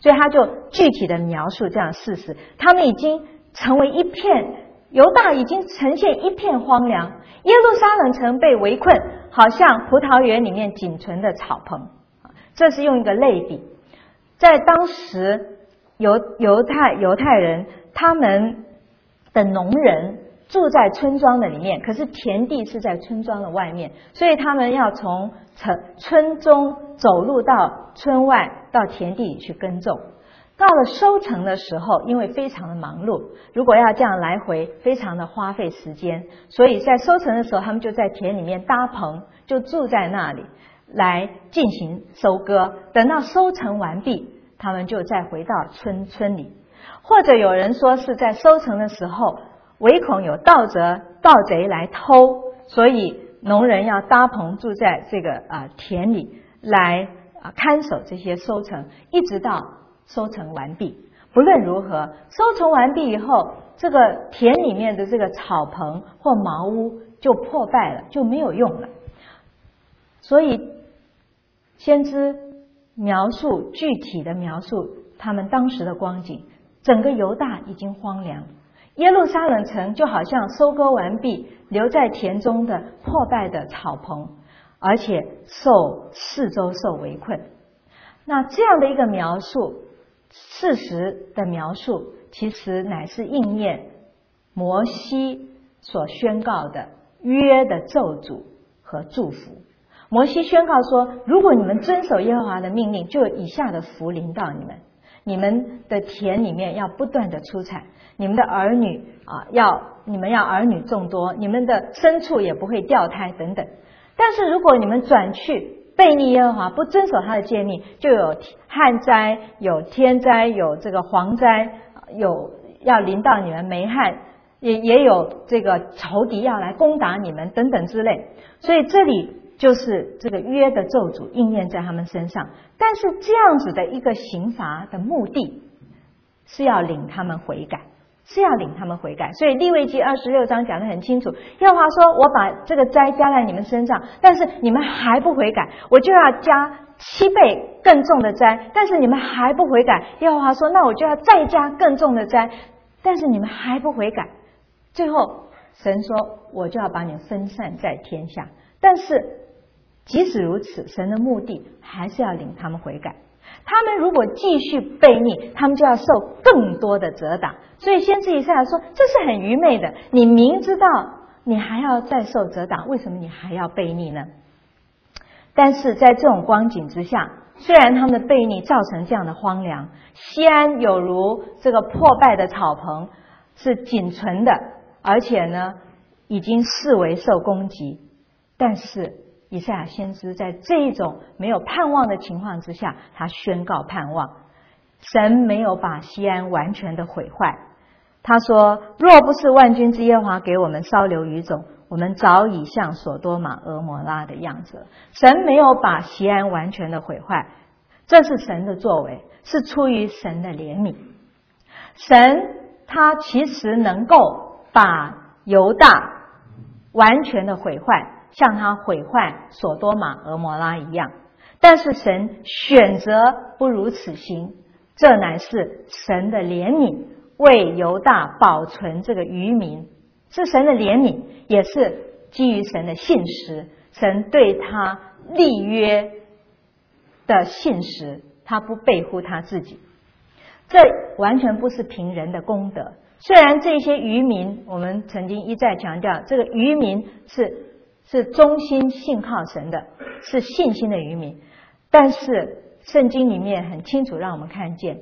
Speaker 1: 所以他就具体的描述这样的事实，他们已经成为一片，犹大已经呈现一片荒凉，耶路撒冷城被围困，好像葡萄园里面仅存的草棚。这是用一个类比，在当时犹太人他们的农人住在村庄的里面，可是田地是在村庄的外面，所以他们要从村中走路到村外，到田地里去耕种。到了收成的时候，因为非常的忙碌，如果要这样来回，非常的花费时间，所以在收成的时候，他们就在田里面搭棚，就住在那里来进行收割。等到收成完毕，他们就再回到村里。或者有人说是在收成的时候，唯恐有盗贼来偷，所以农人要搭棚住在这个田里来看守这些收成，一直到收成完毕。不论如何，收成完毕以后，这个田里面的这个草棚或茅屋就破败了，就没有用了。所以先知具体的描述他们当时的光景，整个犹大已经荒凉，耶路撒冷城就好像收割完毕留在田中的破败的草棚，而且四周受围困。那这样的一个描述，事实的描述，其实乃是应验摩西所宣告的约的咒诅和祝福。摩西宣告说，如果你们遵守耶和华的命令，就有以下的福临到你们：你们的田里面要不断的出产，你们的儿女你们要儿女众多，你们的牲畜也不会掉胎等等。但是如果你们转去悖逆耶和华，不遵守他的诫命，就有旱灾，有天灾，有这个蝗灾，有要临到你们霉旱，也有这个仇敌要来攻打你们等等之类。所以这里就是这个约的咒诅应验在他们身上。但是这样子的一个刑罚的目的是要领他们悔改，所以利未记26章讲得很清楚，耶和华说，我把这个灾加在你们身上，但是你们还不悔改，我就要加7倍更重的灾，但是你们还不悔改。耶和华说，那我就要再加更重的灾，但是你们还不悔改。最后神说，我就要把你们分散在天下。但是即使如此，神的目的还是要领他们悔改。他们如果继续悖逆，他们就要受更多的责打。所以先知以赛亚说，这是很愚昧的，你明知道你还要再受责打，为什么你还要悖逆呢？但是在这种光景之下，虽然他们的悖逆造成这样的荒凉，西安有如这个破败的草棚是仅存的，而且呢已经视为受攻击，但是以赛亚先知在这一种没有盼望的情况之下，他宣告盼望。神没有把西安完全的毁坏，他说，若不是万军之耶和华给我们稍留余种，我们早已像所多玛俄摩拉的样子。神没有把西安完全的毁坏，这是神的作为，是出于神的怜悯。神他其实能够把犹大完全的毁坏，像他毁坏所多玛俄摩拉一样，但是神选择不如此行，这乃是神的怜悯，为犹大保存这个余民，是神的怜悯，也是基于神的信实，神对他立约的信实，他不背乎他自己。这完全不是凭人的功德。虽然这些渔民，我们曾经一再强调，这个渔民是忠心信靠神的，是信心的渔民，但是圣经里面很清楚让我们看见，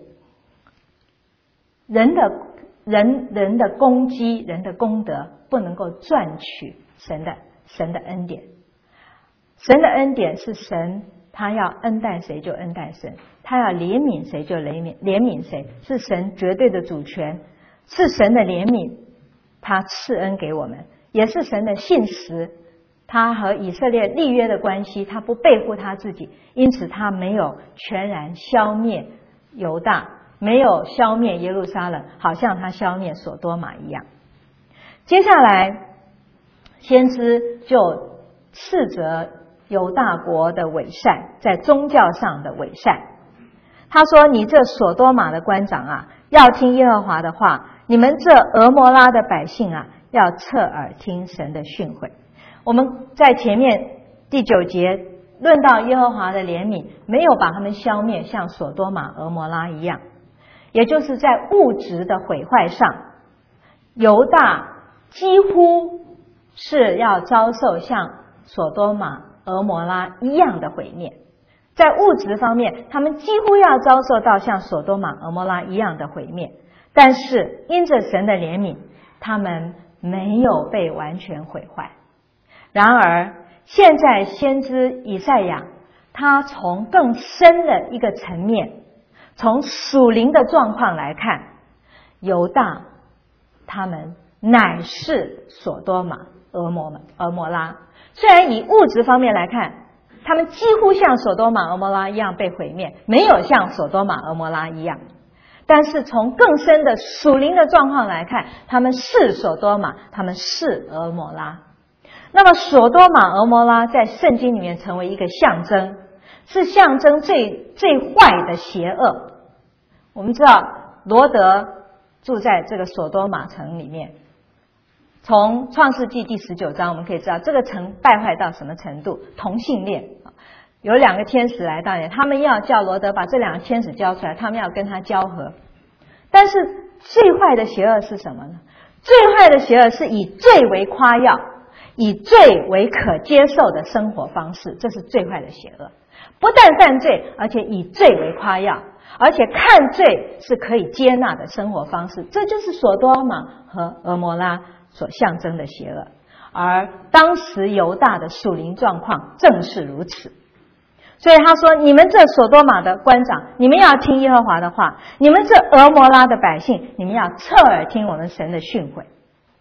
Speaker 1: 人的攻击，人的功德不能够赚取神的恩典。神的恩典是神，他要恩待谁就恩待谁，他要怜悯谁就怜悯谁，是神绝对的主权，是神的怜悯，他赐恩给我们，也是神的信实。他和以色列立约的关系，他不背乎他自己，因此他没有全然消灭犹大，没有消灭耶路撒冷，好像他消灭所多玛一样。接下来先知就斥责犹大国的伪善，在宗教上的伪善。 他说：“你这所多玛的官长啊，要听耶和华的话；你们这俄摩拉的百姓啊，要侧耳听神的训诲。”我们在前面第9节论到耶和华的怜悯，没有把他们消灭，像所多玛、俄摩拉一样，也就是在物质的毁坏上，犹大几乎是要遭受像所多玛、俄摩拉一样的毁灭。在物质方面，他们几乎要遭受到像所多玛、俄摩拉一样的毁灭，但是因着神的怜悯，他们没有被完全毁坏。然而现在先知以赛亚，他从更深的一个层面，从属灵的状况来看，犹大他们乃是所多玛、俄摩拉。虽然以物质方面来看，他们几乎像所多玛、俄摩拉一样被毁灭，没有像所多玛、俄摩拉一样，但是从更深的属灵的状况来看，他们是所多玛，他们是俄摩拉。那么所多玛、俄摩拉在圣经里面成为一个象征，是象征最坏的邪恶。我们知道罗德住在这个所多玛城里面，从创世纪第19章我们可以知道这个城败坏到什么程度。同性恋，有2个天使来到，他们要叫罗德把这2个天使交出来，他们要跟他交合。但是最坏的邪恶是什么呢？最坏的邪恶是以罪为夸耀，以罪为可接受的生活方式，这是最坏的邪恶。不但犯罪，而且以罪为夸耀，而且看罪是可以接纳的生活方式，这就是所多玛和俄摩拉所象征的邪恶。而当时犹大的属灵状况正是如此。所以他说：“你们这所多玛的官长，你们要听耶和华的话；你们这俄摩拉的百姓，你们要侧耳听我们神的训诲。”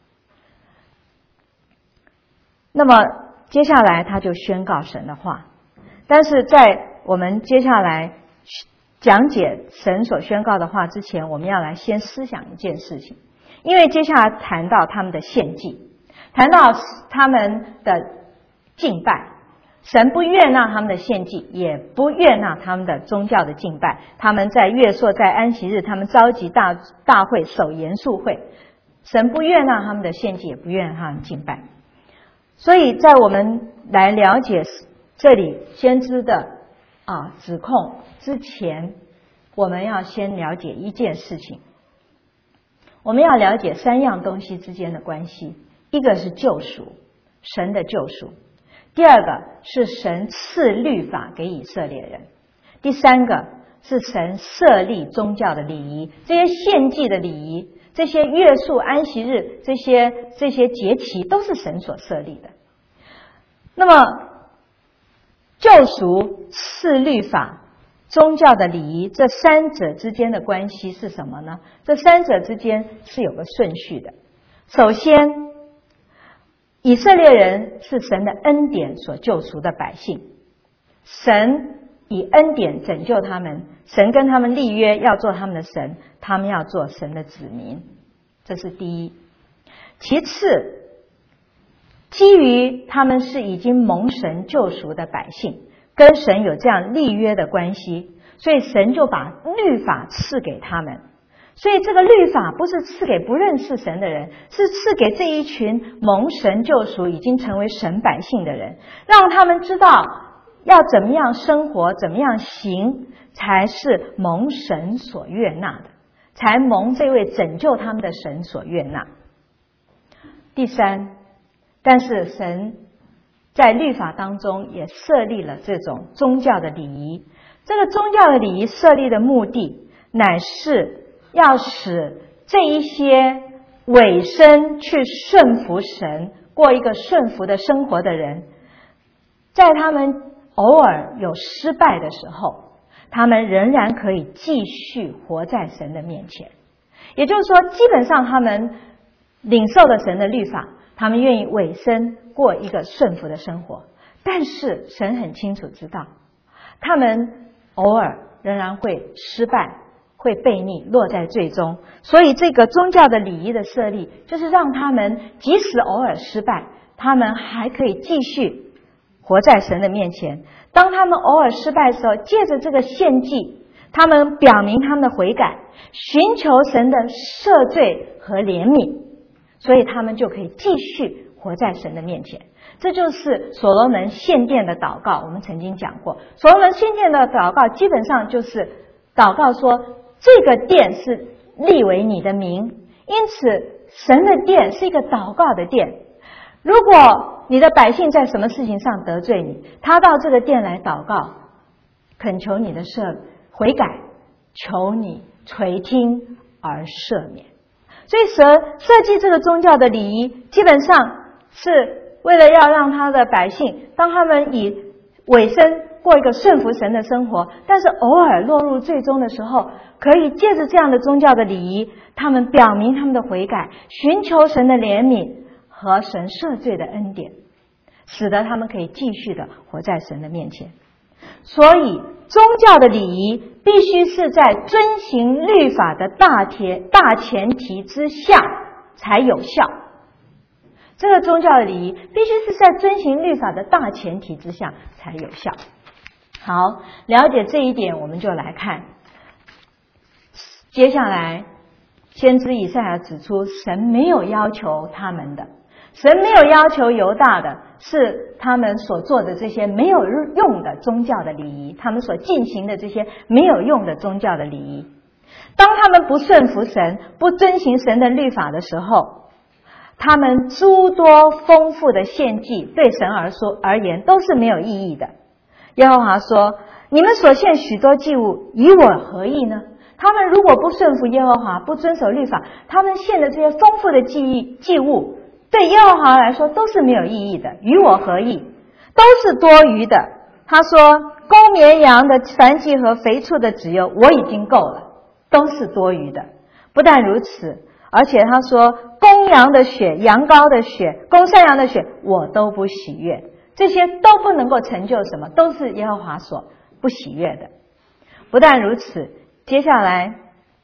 Speaker 1: 那么接下来他就宣告神的话。但是在我们接下来讲解神所宣告的话之前，我们要来先思想一件事情。因为接下来谈到他们的献祭，谈到他们的敬拜，神不悦纳他们的献祭，也不悦纳他们的宗教的敬拜。他们在月朔，在安息日，他们召集大会，守严肃会，神不悦纳他们的献祭，也不悦纳他们敬拜。所以在我们来了解这里先知的指控之前，我们要先了解一件事情。我们要了解3样东西之间的关系。一个是救赎，神的救赎；第二个是神赐律法给以色列人；第3个是神设立宗教的礼仪。这些献祭的礼仪，这些月朔、安息日，这些节期都是神所设立的。那么救赎、赐律法、宗教的礼仪，这3者之间的关系是什么呢？这3者之间是有个顺序的。首先，以色列人是神的恩典所救赎的百姓，神以恩典拯救他们，神跟他们立约要做他们的神，他们要做神的子民，这是第一。其次，基于他们是已经蒙神救赎的百姓，跟神有这样立约的关系，所以神就把律法赐给他们。所以这个律法不是赐给不认识神的人，是赐给这一群蒙神救赎已经成为神百姓的人，让他们知道要怎么样生活，怎么样行才是蒙神所悦纳的，才蒙这位拯救他们的神所悦纳。第3，但是神在律法当中也设立了这种宗教的礼仪。这个宗教的礼仪设立的目的，乃是要使这一些委身去顺服神，过一个顺服的生活的人，在他们偶尔有失败的时候，他们仍然可以继续活在神的面前。也就是说，基本上他们领受了神的律法，他们愿意委身过一个顺服的生活，但是神很清楚知道，他们偶尔仍然会失败，会悖逆，落在罪中。所以这个宗教的礼仪的设立，就是让他们即使偶尔失败，他们还可以继续活在神的面前。当他们偶尔失败的时候，借着这个献祭， 他们表明他们的悔改，寻求神的赦罪和怜悯，所以他们就可以继续活在神的面前。这就是所罗门献殿的祷告，我们曾经讲过，所罗门献殿的祷告基本上就是祷告说，这个殿是立为你的名，因此神的殿是一个祷告的殿。如果你的百姓在什么事情上得罪你，他到这个殿来祷告，恳求你的悔改，求你垂听而赦免。所以神设计这个宗教的礼仪，基本上是为了要让他的百姓，当他们以委身过一个顺服神的生活，但是偶尔落入罪中的时候，可以借着这样的宗教的礼仪，他们表明他们的悔改，寻求神的怜悯和神赦罪的恩典，使得他们可以继续的活在神的面前。所以宗教的礼仪必须是在遵行律法的大前提之下才有效。这个宗教的礼仪必须是在遵行律法的大前提之下才有效。好，了解这一点，我们就来看接下来先知以赛亚指出，神没有要求他们的，神没有要求犹大的是他们所做的这些没有用的宗教的礼仪，他们所进行的这些没有用的宗教的礼仪。当他们不顺服神，不遵行神的律法的时候，他们诸多丰富的献祭对神而言都是没有意义的。耶和华说，你们所献许多祭物与我何异呢？他们如果不顺服耶和华，不遵守律法，他们献的这些丰富的祭物对耶和华来说都是没有意义的，与我何异？都是多余的。他说，公绵羊的燔祭和肥畜的脂油我已经够了，都是多余的。不但如此，而且他说，公羊的血、羊羔的血、公山羊的血我都不喜悦，这些都不能够成就什么，都是耶和华所不喜悦的。不但如此，接下来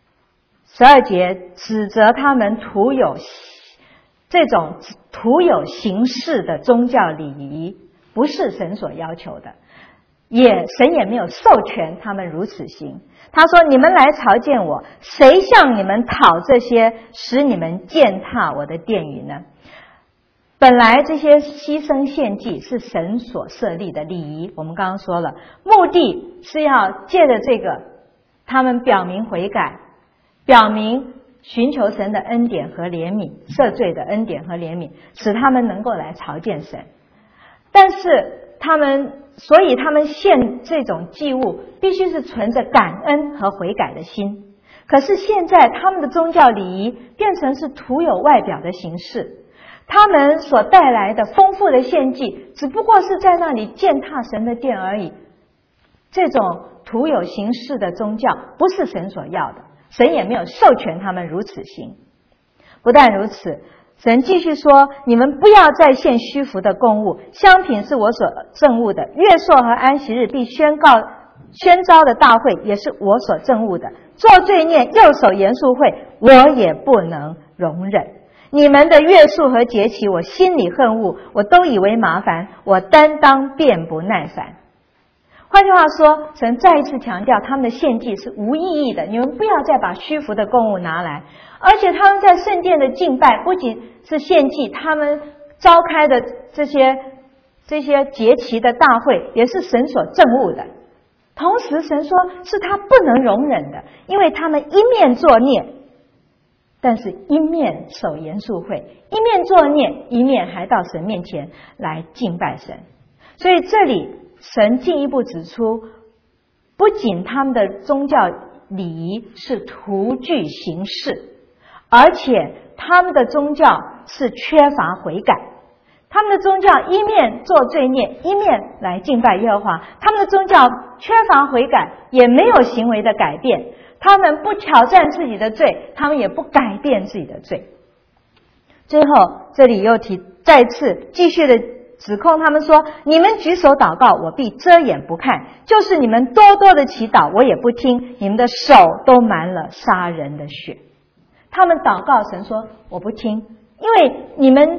Speaker 1: 12节指责他们这种徒有形式的宗教礼仪，不是神所要求的，神也没有授权他们如此行。他说，你们来朝见我，谁向你们讨这些，使你们践踏我的殿宇呢？本来这些牺牲献祭是神所设立的礼仪，我们刚刚说了，目的是要借着这个，他们表明悔改，表明寻求神的恩典和怜悯，赦罪的恩典和怜悯，使他们能够来朝见神。但是所以他们献这种祭物必须是存着感恩和悔改的心。可是现在他们的宗教礼仪变成是徒有外表的形式，他们所带来的丰富的献祭只不过是在那里践踏神的殿而已。这种徒有形式的宗教不是神所要的，神也没有授权他们如此行。不但如此，神继续说，你们不要再献虚浮的供物，香品是我所憎恶的，月朔和安息日必宣召的大会也是我所憎恶的，做罪孽右手严肃会我也不能容忍。你们的月数和节期我心里恨恶，我都以为麻烦，我担当便不耐烦。换句话说，神再一次强调他们的献祭是无意义的，你们不要再把虚浮的供物拿来。而且他们在圣殿的敬拜不仅是献祭，他们召开的这些节期的大会也是神所憎恶的。同时神说是他不能容忍的，因为他们一面作孽，但是一面守严肃会，一面作孽，一面还到神面前来敬拜神。所以这里神进一步指出，不仅他们的宗教礼仪是徒具形式，而且他们的宗教是缺乏悔改。他们的宗教一面做罪孽，一面来敬拜耶和华。他们的宗教缺乏悔改，也没有行为的改变。他们不挑战自己的罪，他们也不改变自己的罪。最后这里又再次继续的指控他们说，你们举手祷告，我必遮掩不看；就是你们多多的祈祷，我也不听。你们的手都满了杀人的血。他们祷告，神说我不听，因为你们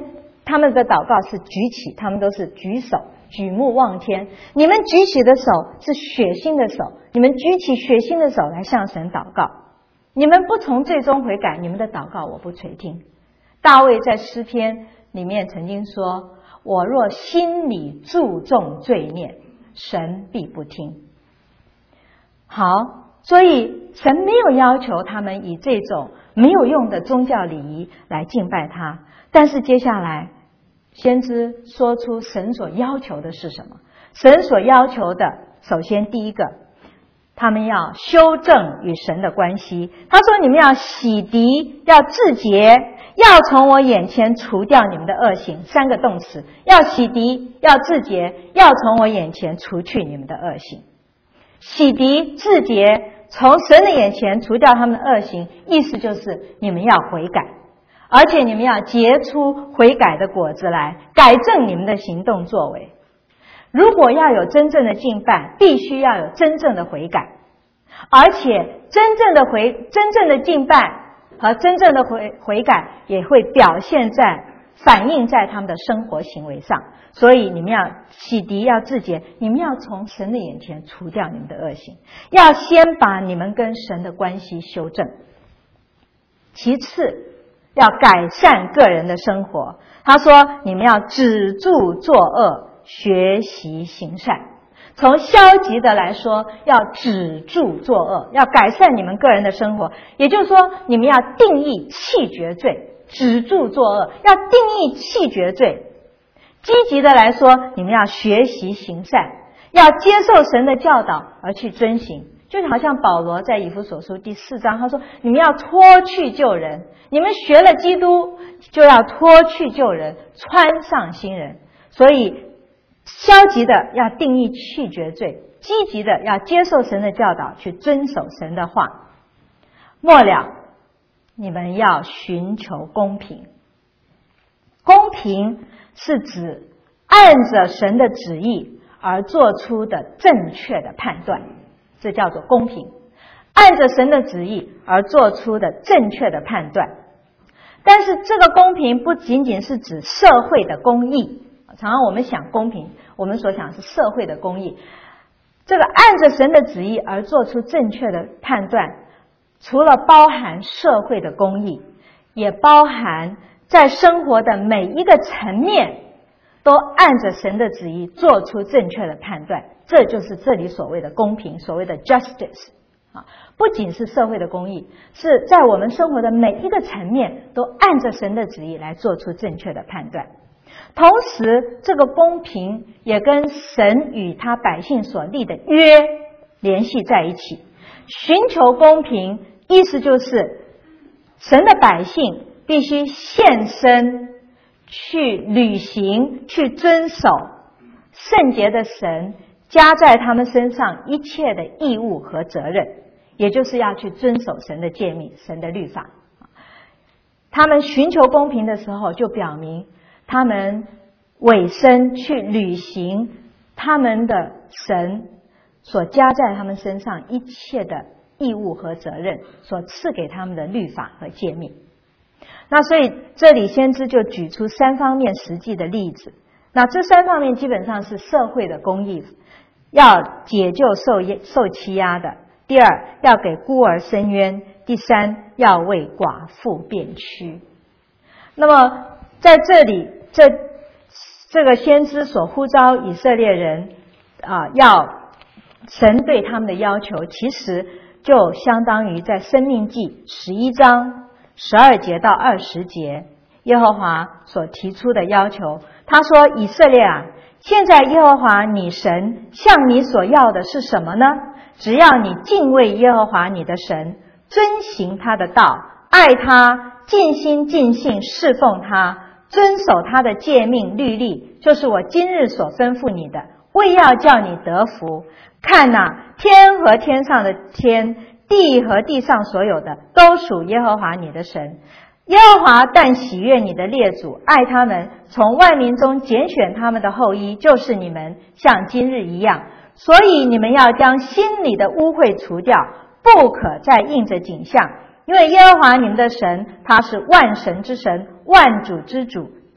Speaker 1: 他们的祷告是举起，他们都是举手举目望天。你们举起的手是血腥的手，你们举起血腥的手来向神祷告。你们不从最终悔改，你们的祷告我不垂听。大卫在诗篇里面曾经说，我若心里注重罪孽，神必不听。好，所以神没有要求他们以这种没有用的宗教礼仪来敬拜他，但是接下来先知说出神所要求的是什么。神所要求的，首先第一个，他们要修正与神的关系。他说你们要洗涤，要自洁，要从我眼前除掉你们的恶行。三个动词，要洗涤，要自洁，要从我眼前除去你们的恶行。洗涤、自洁，从神的眼前除掉他们的恶行，意思就是你们要悔改，而且你们要结出悔改的果子来，改正你们的行动作为。如果要有真正的敬拜，必须要有真正的悔改，而且真正的敬拜和真正的悔改也会反映在他们的生活行为上。所以你们要洗涤，要自洁，你们要从神的眼前除掉你们的恶行，要先把你们跟神的关系修正。其次，要改善个人的生活。他说你们要止住作恶，学习行善。从消极的来说，要止住作恶，要改善你们个人的生活。也就是说，你们要定义弃绝罪，止住作恶，要定义弃绝罪。积极的来说，你们要学习行善，要接受神的教导而去遵行。就好像保罗在以弗所书第4章，他说你们要脱去旧人，你们学了基督就要脱去旧人，穿上新人。所以消极的要定义弃绝罪，积极的要接受神的教导，去遵守神的话。末了，你们要寻求公平。公平是指按着神的旨意而做出的正确的判断，这叫做公平。按着神的旨意而做出的正确的判断。但是这个公平不仅仅是指社会的公义，常常我们想公平，我们所想是社会的公义。这个按着神的旨意而做出正确的判断，除了包含社会的公义，也包含在生活的每一个层面都按着神的旨意做出正确的判断。这就是这里所谓的公平，所谓的 justice。不仅是社会的公义，是在我们生活的每一个层面都按着神的旨意来做出正确的判断。同时，这个公平也跟神与他百姓所立的约联系在一起。寻求公平，意思就是神的百姓必须献身去履行，去遵守圣洁的神加在他们身上一切的义务和责任，也就是要去遵守神的诫命，神的律法。他们寻求公平的时候，就表明他们委身去履行他们的神所加在他们身上一切的义务和责任，所赐给他们的律法和诫命。那所以这里先知就举出3方面实际的例子。那这3方面基本上是社会的公义，要解救受欺压的；第二，要给孤儿伸冤；第三，要为寡妇辩屈。那么在这里，这个先知所呼召以色列人要神对他们的要求，其实就相当于在申命记11章12节到20节耶和华所提出的要求。他说，以色列啊，现在耶和华你神向你所要的是什么呢？只要你敬畏耶和华你的神，遵行他的道，爱他，尽心尽性侍奉他，遵守他的诫命律例，就是我今日所吩咐你的，为要叫你得福。看哪，天和天上的天，地和地上所有的，都属耶和华你的神。耶和华但喜悦你的列祖，爱他们，从万民中拣选他们的后裔，就是你们，像今日一样。所以你们要将心里的污秽除掉，不可再印着景象，因为耶和华你们的神，他是万神之神，万主之主，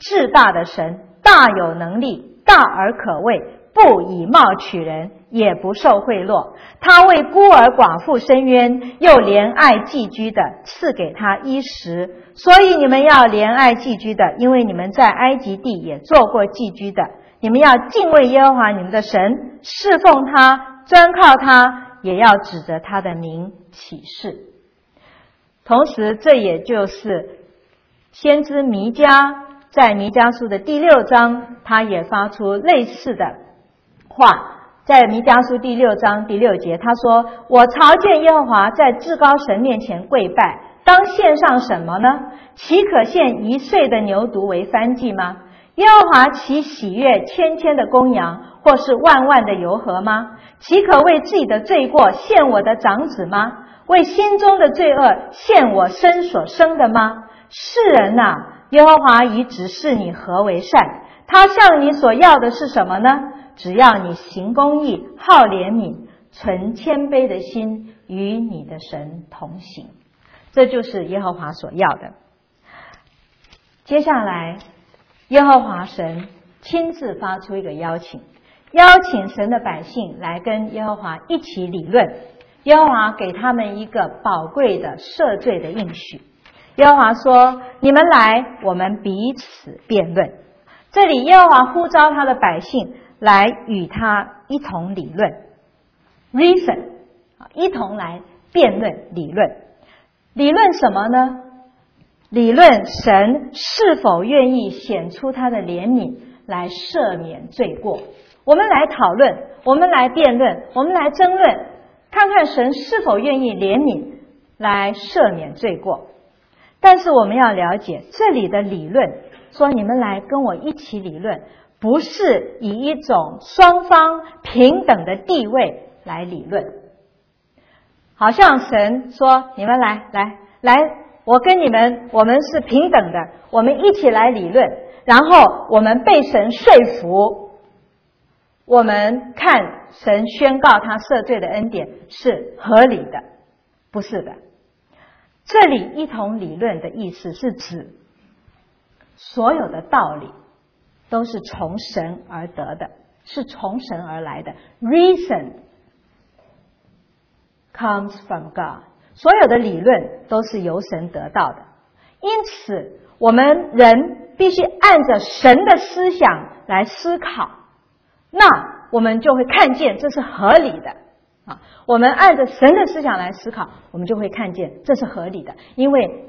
Speaker 1: 至大的神，大有能力，大而可畏，不以貌取人，也不受贿赂。他为孤儿寡妇伸冤，又怜爱寄居的，赐给他衣食。所以你们要怜爱寄居的，因为你们在埃及地也做过寄居的。你们要敬畏耶和华你们的神，侍奉他，专靠他，也要指着他的名起誓。同时，这也就是先知弥迦在弥迦书的第6章，他也发出类似的话。在弥迦书第6章第6节，他说：我朝见耶和华，在至高神面前跪拜，当献上什么呢？岂可献1岁的牛犊为燔祭吗？耶和华岂喜悦千千的公羊，或是万万的油河吗？岂可为自己的罪过献我的长子吗？为心中的罪恶献我身所生的吗？世人啊，耶和华已指示你何为善，他向你所要的是什么呢？只要你行公义，好怜悯，存谦卑的心，与你的神同行。这就是耶和华所要的。接下来，耶和华神亲自发出一个邀请，邀请神的百姓来跟耶和华一起理论。耶和华给他们一个宝贵的赦罪的应许。耶和华说：你们来，我们彼此辩论。这里耶和华呼召他的百姓来与他一同理论 reason， 一同来辩论理论。理论什么呢？理论神是否愿意显出他的怜悯来赦免罪过。我们来讨论，我们来辩论，我们来争论，看看神是否愿意怜悯来赦免罪过。但是我们要了解，这里的理论说你们来跟我一起理论，不是以一种双方平等的地位来理论。好像神说你们来，我跟你们，我们是平等的，我们一起来理论，然后我们被神说服，我们看神宣告他赦罪的恩典是合理的。不是的，这里一同理论的意思是指所有的道理都是从神而得的，是从神而来的。 Reason comes from God， 所有的理论都是由神得到的。因此我们人必须按着神的思想来思考，那我们就会看见这是合理的。我们按着神的思想来思考，我们就会看见这是合理的。因为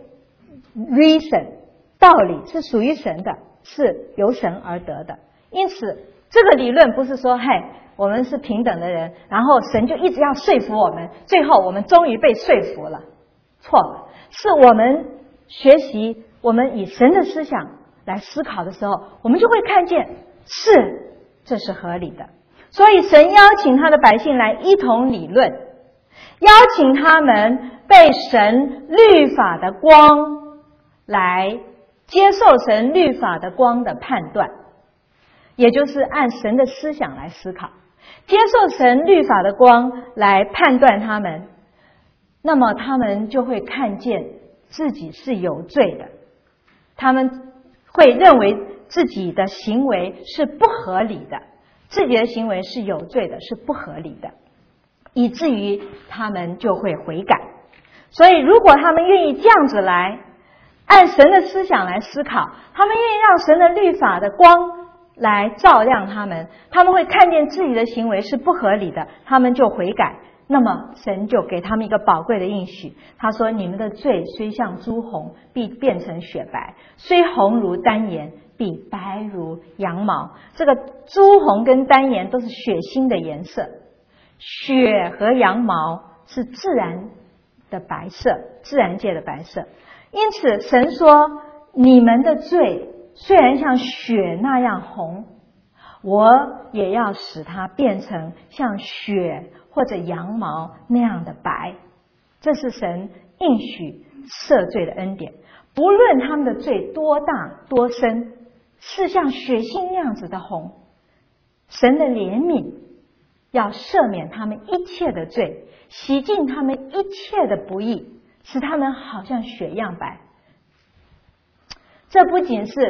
Speaker 1: reason 道理是属于神的，是由神而得的。因此这个理论不是说我们是平等的人，然后神就一直要说服我们，最后我们终于被说服了。错了，是我们学习，我们以神的思想来思考的时候，我们就会看见这是合理的。所以神邀请他的百姓来一同理论，邀请他们被神律法的光来接受神律法的光的判断，也就是按神的思想来思考，接受神律法的光来判断他们，那么他们就会看见自己是有罪的，他们会认为自己的行为是不合理的，自己的行为是有罪的，是不合理的，以至于他们就会悔改。所以如果他们愿意这样子来按神的思想来思考，他们愿意让神的律法的光来照亮他们，他们会看见自己的行为是不合理的，他们就悔改。那么神就给他们一个宝贵的应许，他说你们的罪虽像朱红，必变成雪白，虽红如丹颜，必白如羊毛。这个朱红跟丹颜都是血腥的颜色，血和羊毛是自然的白色，自然界的白色。因此神说你们的罪虽然像血那样红，我也要使它变成像血或者羊毛那样的白。这是神应许赦罪的恩典，不论他们的罪多大多深，是像血腥那样子的红，神的怜悯要赦免他们一切的罪，洗净他们一切的不义，使他们好像血一样白。这不仅是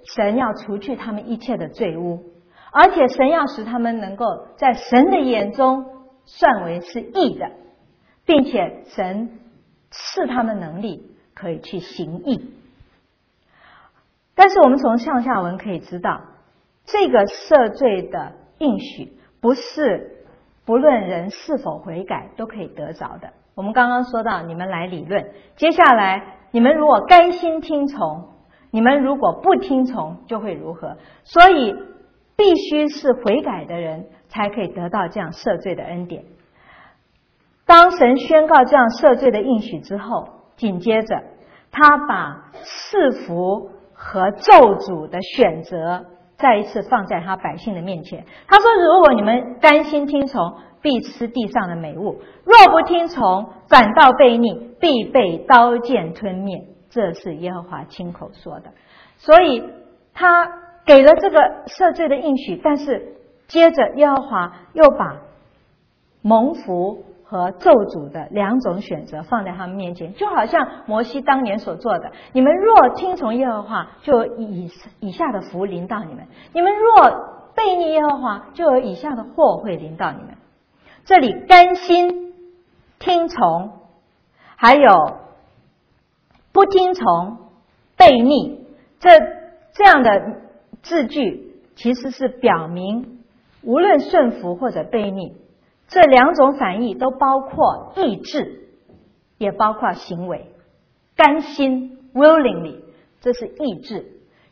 Speaker 1: 神要除去他们一切的罪污，而且神要使他们能够在神的眼中算为是义的，并且神赐他们能力可以去行义。但是我们从上下文可以知道，这个赦罪的应许不是不论人是否悔改都可以得着的。我们刚刚说到你们来理论，接下来你们如果甘心听从，你们如果不听从就会如何？所以必须是悔改的人才可以得到这样赦罪的恩典。当神宣告这样赦罪的应许之后，紧接着他把赐福和咒诅的选择再一次放在他百姓的面前。他说，如果你们甘心听从，必吃地上的美物；若不听从，反倒悖逆，必被刀剑吞灭。这是耶和华亲口说的。所以他给了这个赦罪的应许，但是接着耶和华又把蒙福和咒诅的两种选择放在他们面前，就好像摩西当年所做的，你们若听从耶和华，就有以下的福临到你们；你们若悖逆耶和华，就有以下的祸会临到你们。这里甘心听从，还有不听从、悖逆，这样的字句其实是表明，无论顺服或者悖逆，这两种反义都包括意志，也包括行为。甘心 willingly， 这是意志；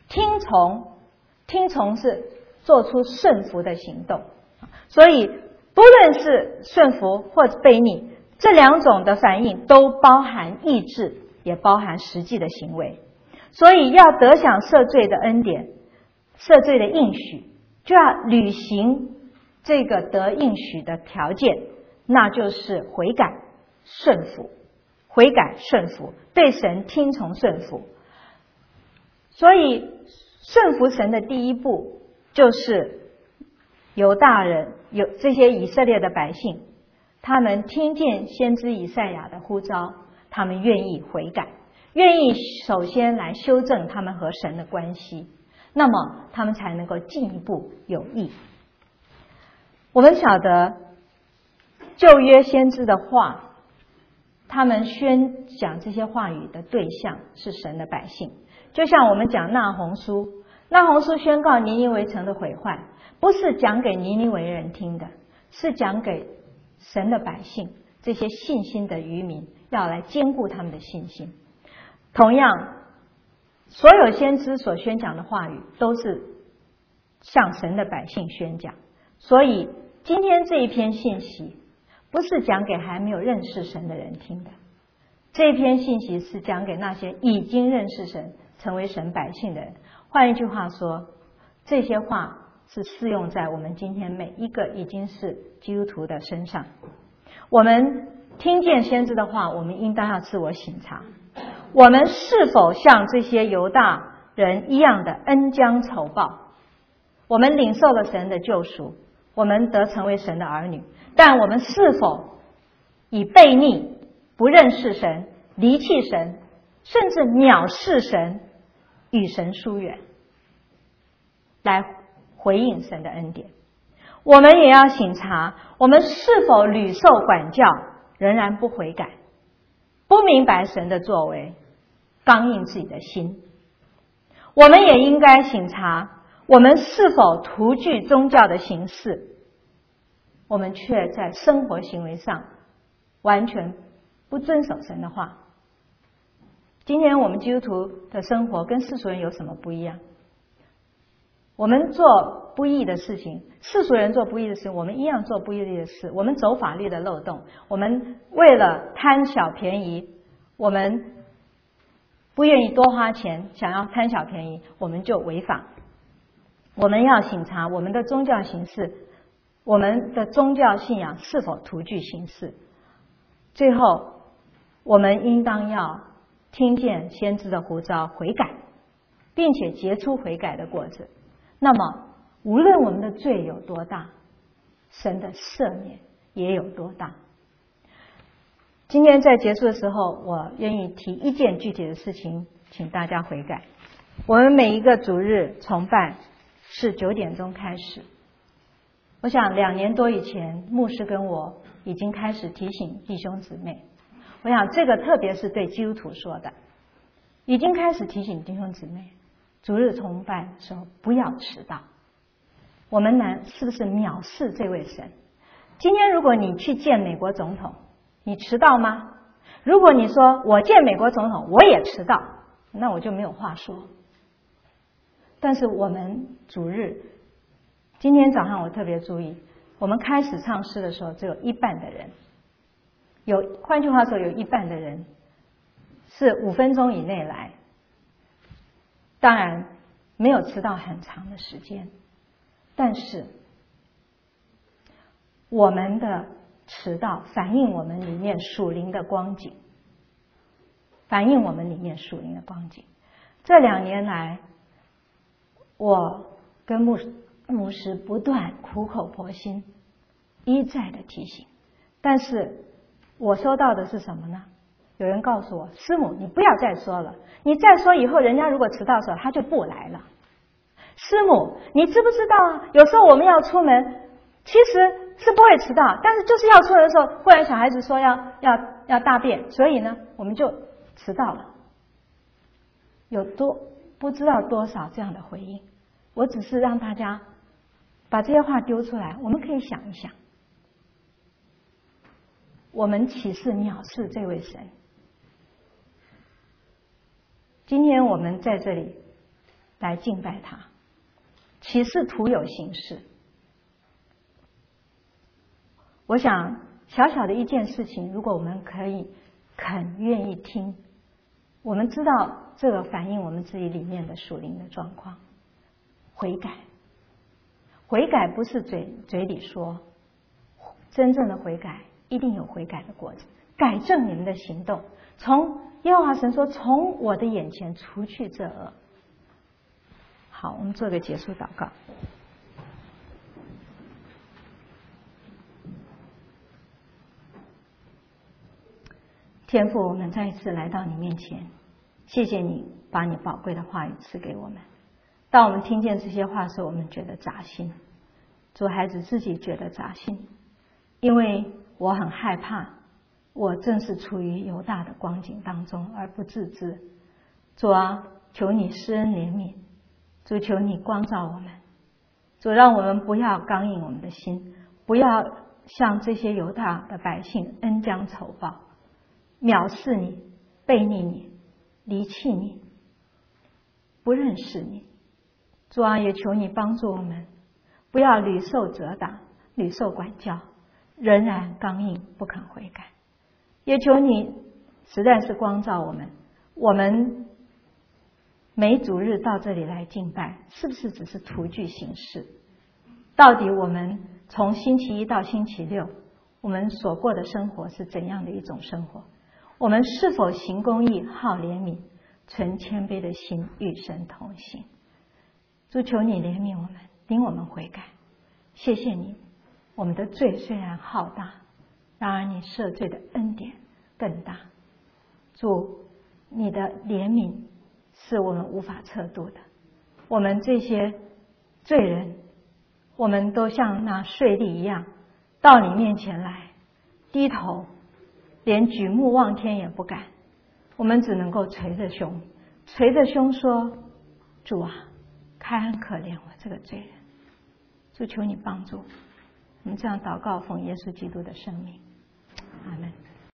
Speaker 1: 听从是做出顺服的行动。所以不论是顺服或者悖逆，这两种的反应都包含意志，也包含实际的行为。所以要得享赦罪的恩典，赦罪的应许，就要履行这个得应许的条件，那就是悔改顺服。悔改顺服，对神听从顺服。所以顺服神的第一步，就是犹大人，有这些以色列的百姓，他们听见先知以赛亚的呼召，他们愿意悔改，愿意首先来修正他们和神的关系，那么他们才能够进一步有益。我们晓得旧约先知的话，他们宣讲这些话语的对象是神的百姓。就像我们讲那鸿书，那鸿书宣告尼尼微城的毁坏，不是讲给尼尼微人听的，是讲给神的百姓，这些信心的渔民，要来兼顾他们的信心。同样，所有先知所宣讲的话语都是向神的百姓宣讲。所以今天这一篇信息不是讲给还没有认识神的人听的，这一篇信息是讲给那些已经认识神、成为神百姓的人。换一句话说，这些话是适用在我们今天每一个已经是基督徒的身上。我们听见先知的话，我们应当要自我省察，我们是否像这些犹大人一样的恩将仇报？我们领受了神的救赎，我们得成为神的儿女，但我们是否以悖逆、不认识神、离弃神，甚至藐视神，与神疏远，来回应神的恩典？我们也要省察，我们是否屡受管教，仍然不悔改，不明白神的作为，刚硬自己的心。我们也应该省察，我们是否徒具宗教的形式，我们却在生活行为上完全不遵守神的话。今天我们基督徒的生活跟世俗人有什么不一样？我们做不义的事情，世俗人做不义的事情，我们一样做不义的事。我们走法律的漏洞，我们为了贪小便宜，我们不愿意多花钱，想要贪小便宜，我们就违法。我们要省察我们的宗教形式，我们的宗教信仰是否徒具形式。最后，我们应当要听见先知的呼召，悔改，并且结出悔改的果子。那么无论我们的罪有多大，神的赦免也有多大。今天在结束的时候，我愿意提一件具体的事情，请大家悔改。 我们每一个主日崇拜是9点钟开始。我想2年多以前，牧师跟我已经开始提醒弟兄姊妹，我想这个特别是对基督徒说的，已经开始提醒弟兄姊妹，主日崇拜的时候不要迟到。我们是不是藐视这位神？今天如果你去见美国总统，你迟到吗？如果你说我见美国总统我也迟到，那我就没有话说。但是我们主日，今天早上我特别注意，我们开始唱诗的时候只有一半的人，换句话说，有一半的人是5分钟以内来，当然没有迟到很长的时间，但是我们的迟到反映我们里面属灵的光景，反映我们里面属灵的光景。这2年来，我跟牧师不断苦口婆心一再的提醒，但是我收到的是什么呢？有人告诉我，师母你不要再说了，你再说以后人家如果迟到的时候他就不来了。师母你知不知道啊，有时候我们要出门其实是不会迟到，但是就是要出门的时候，忽然小孩子说要大便，所以呢我们就迟到了。不知道多少这样的回应，我只是让大家把这些话丢出来，我们可以想一想，我们岂是藐视这位神？今天我们在这里来敬拜他，岂是徒有形式？我想小小的一件事情，如果我们可以愿意听，我们知道这个反映我们自己里面的属灵的状况。悔改不是嘴里说，真正的悔改一定有悔改的果子，改正你们的行动。耶和华神说，从我的眼前除去这恶。好，我们做个结束祷告。天父，我们再一次来到你面前，谢谢你把你宝贵的话语赐给我们。当我们听见这些话时，我们觉得扎心。主，孩子自己觉得扎心，因为我很害怕，我正是处于犹大的光景当中而不自知。主啊，求你施恩怜悯，主，求你光照我们。主，让我们不要刚硬我们的心，不要像这些犹大的百姓恩将仇报，藐视你，背逆你，离弃你，不认识你。主啊，也求你帮助我们，不要屡受责打，屡受管教，仍然刚硬不肯悔改。也求你实在是光照我们，我们每主日到这里来敬拜，是不是只是徒具形式？到底我们从星期一到星期六，我们所过的生活是怎样的一种生活？我们是否行公义、好怜悯、存谦卑的心，与神同行？主，求你怜悯我们，领我们悔改。谢谢你，我们的罪虽然浩大，然而你赦罪的恩典更大。主，你的怜悯是我们无法测度的。我们这些罪人，我们都像那税吏一样，到你面前来低头，连举目望天也不敢。我们只能够捶着胸说，主啊，开恩可怜我这个罪人。主，求你帮助我们，这样祷告，奉耶稣基督的圣名，阿们。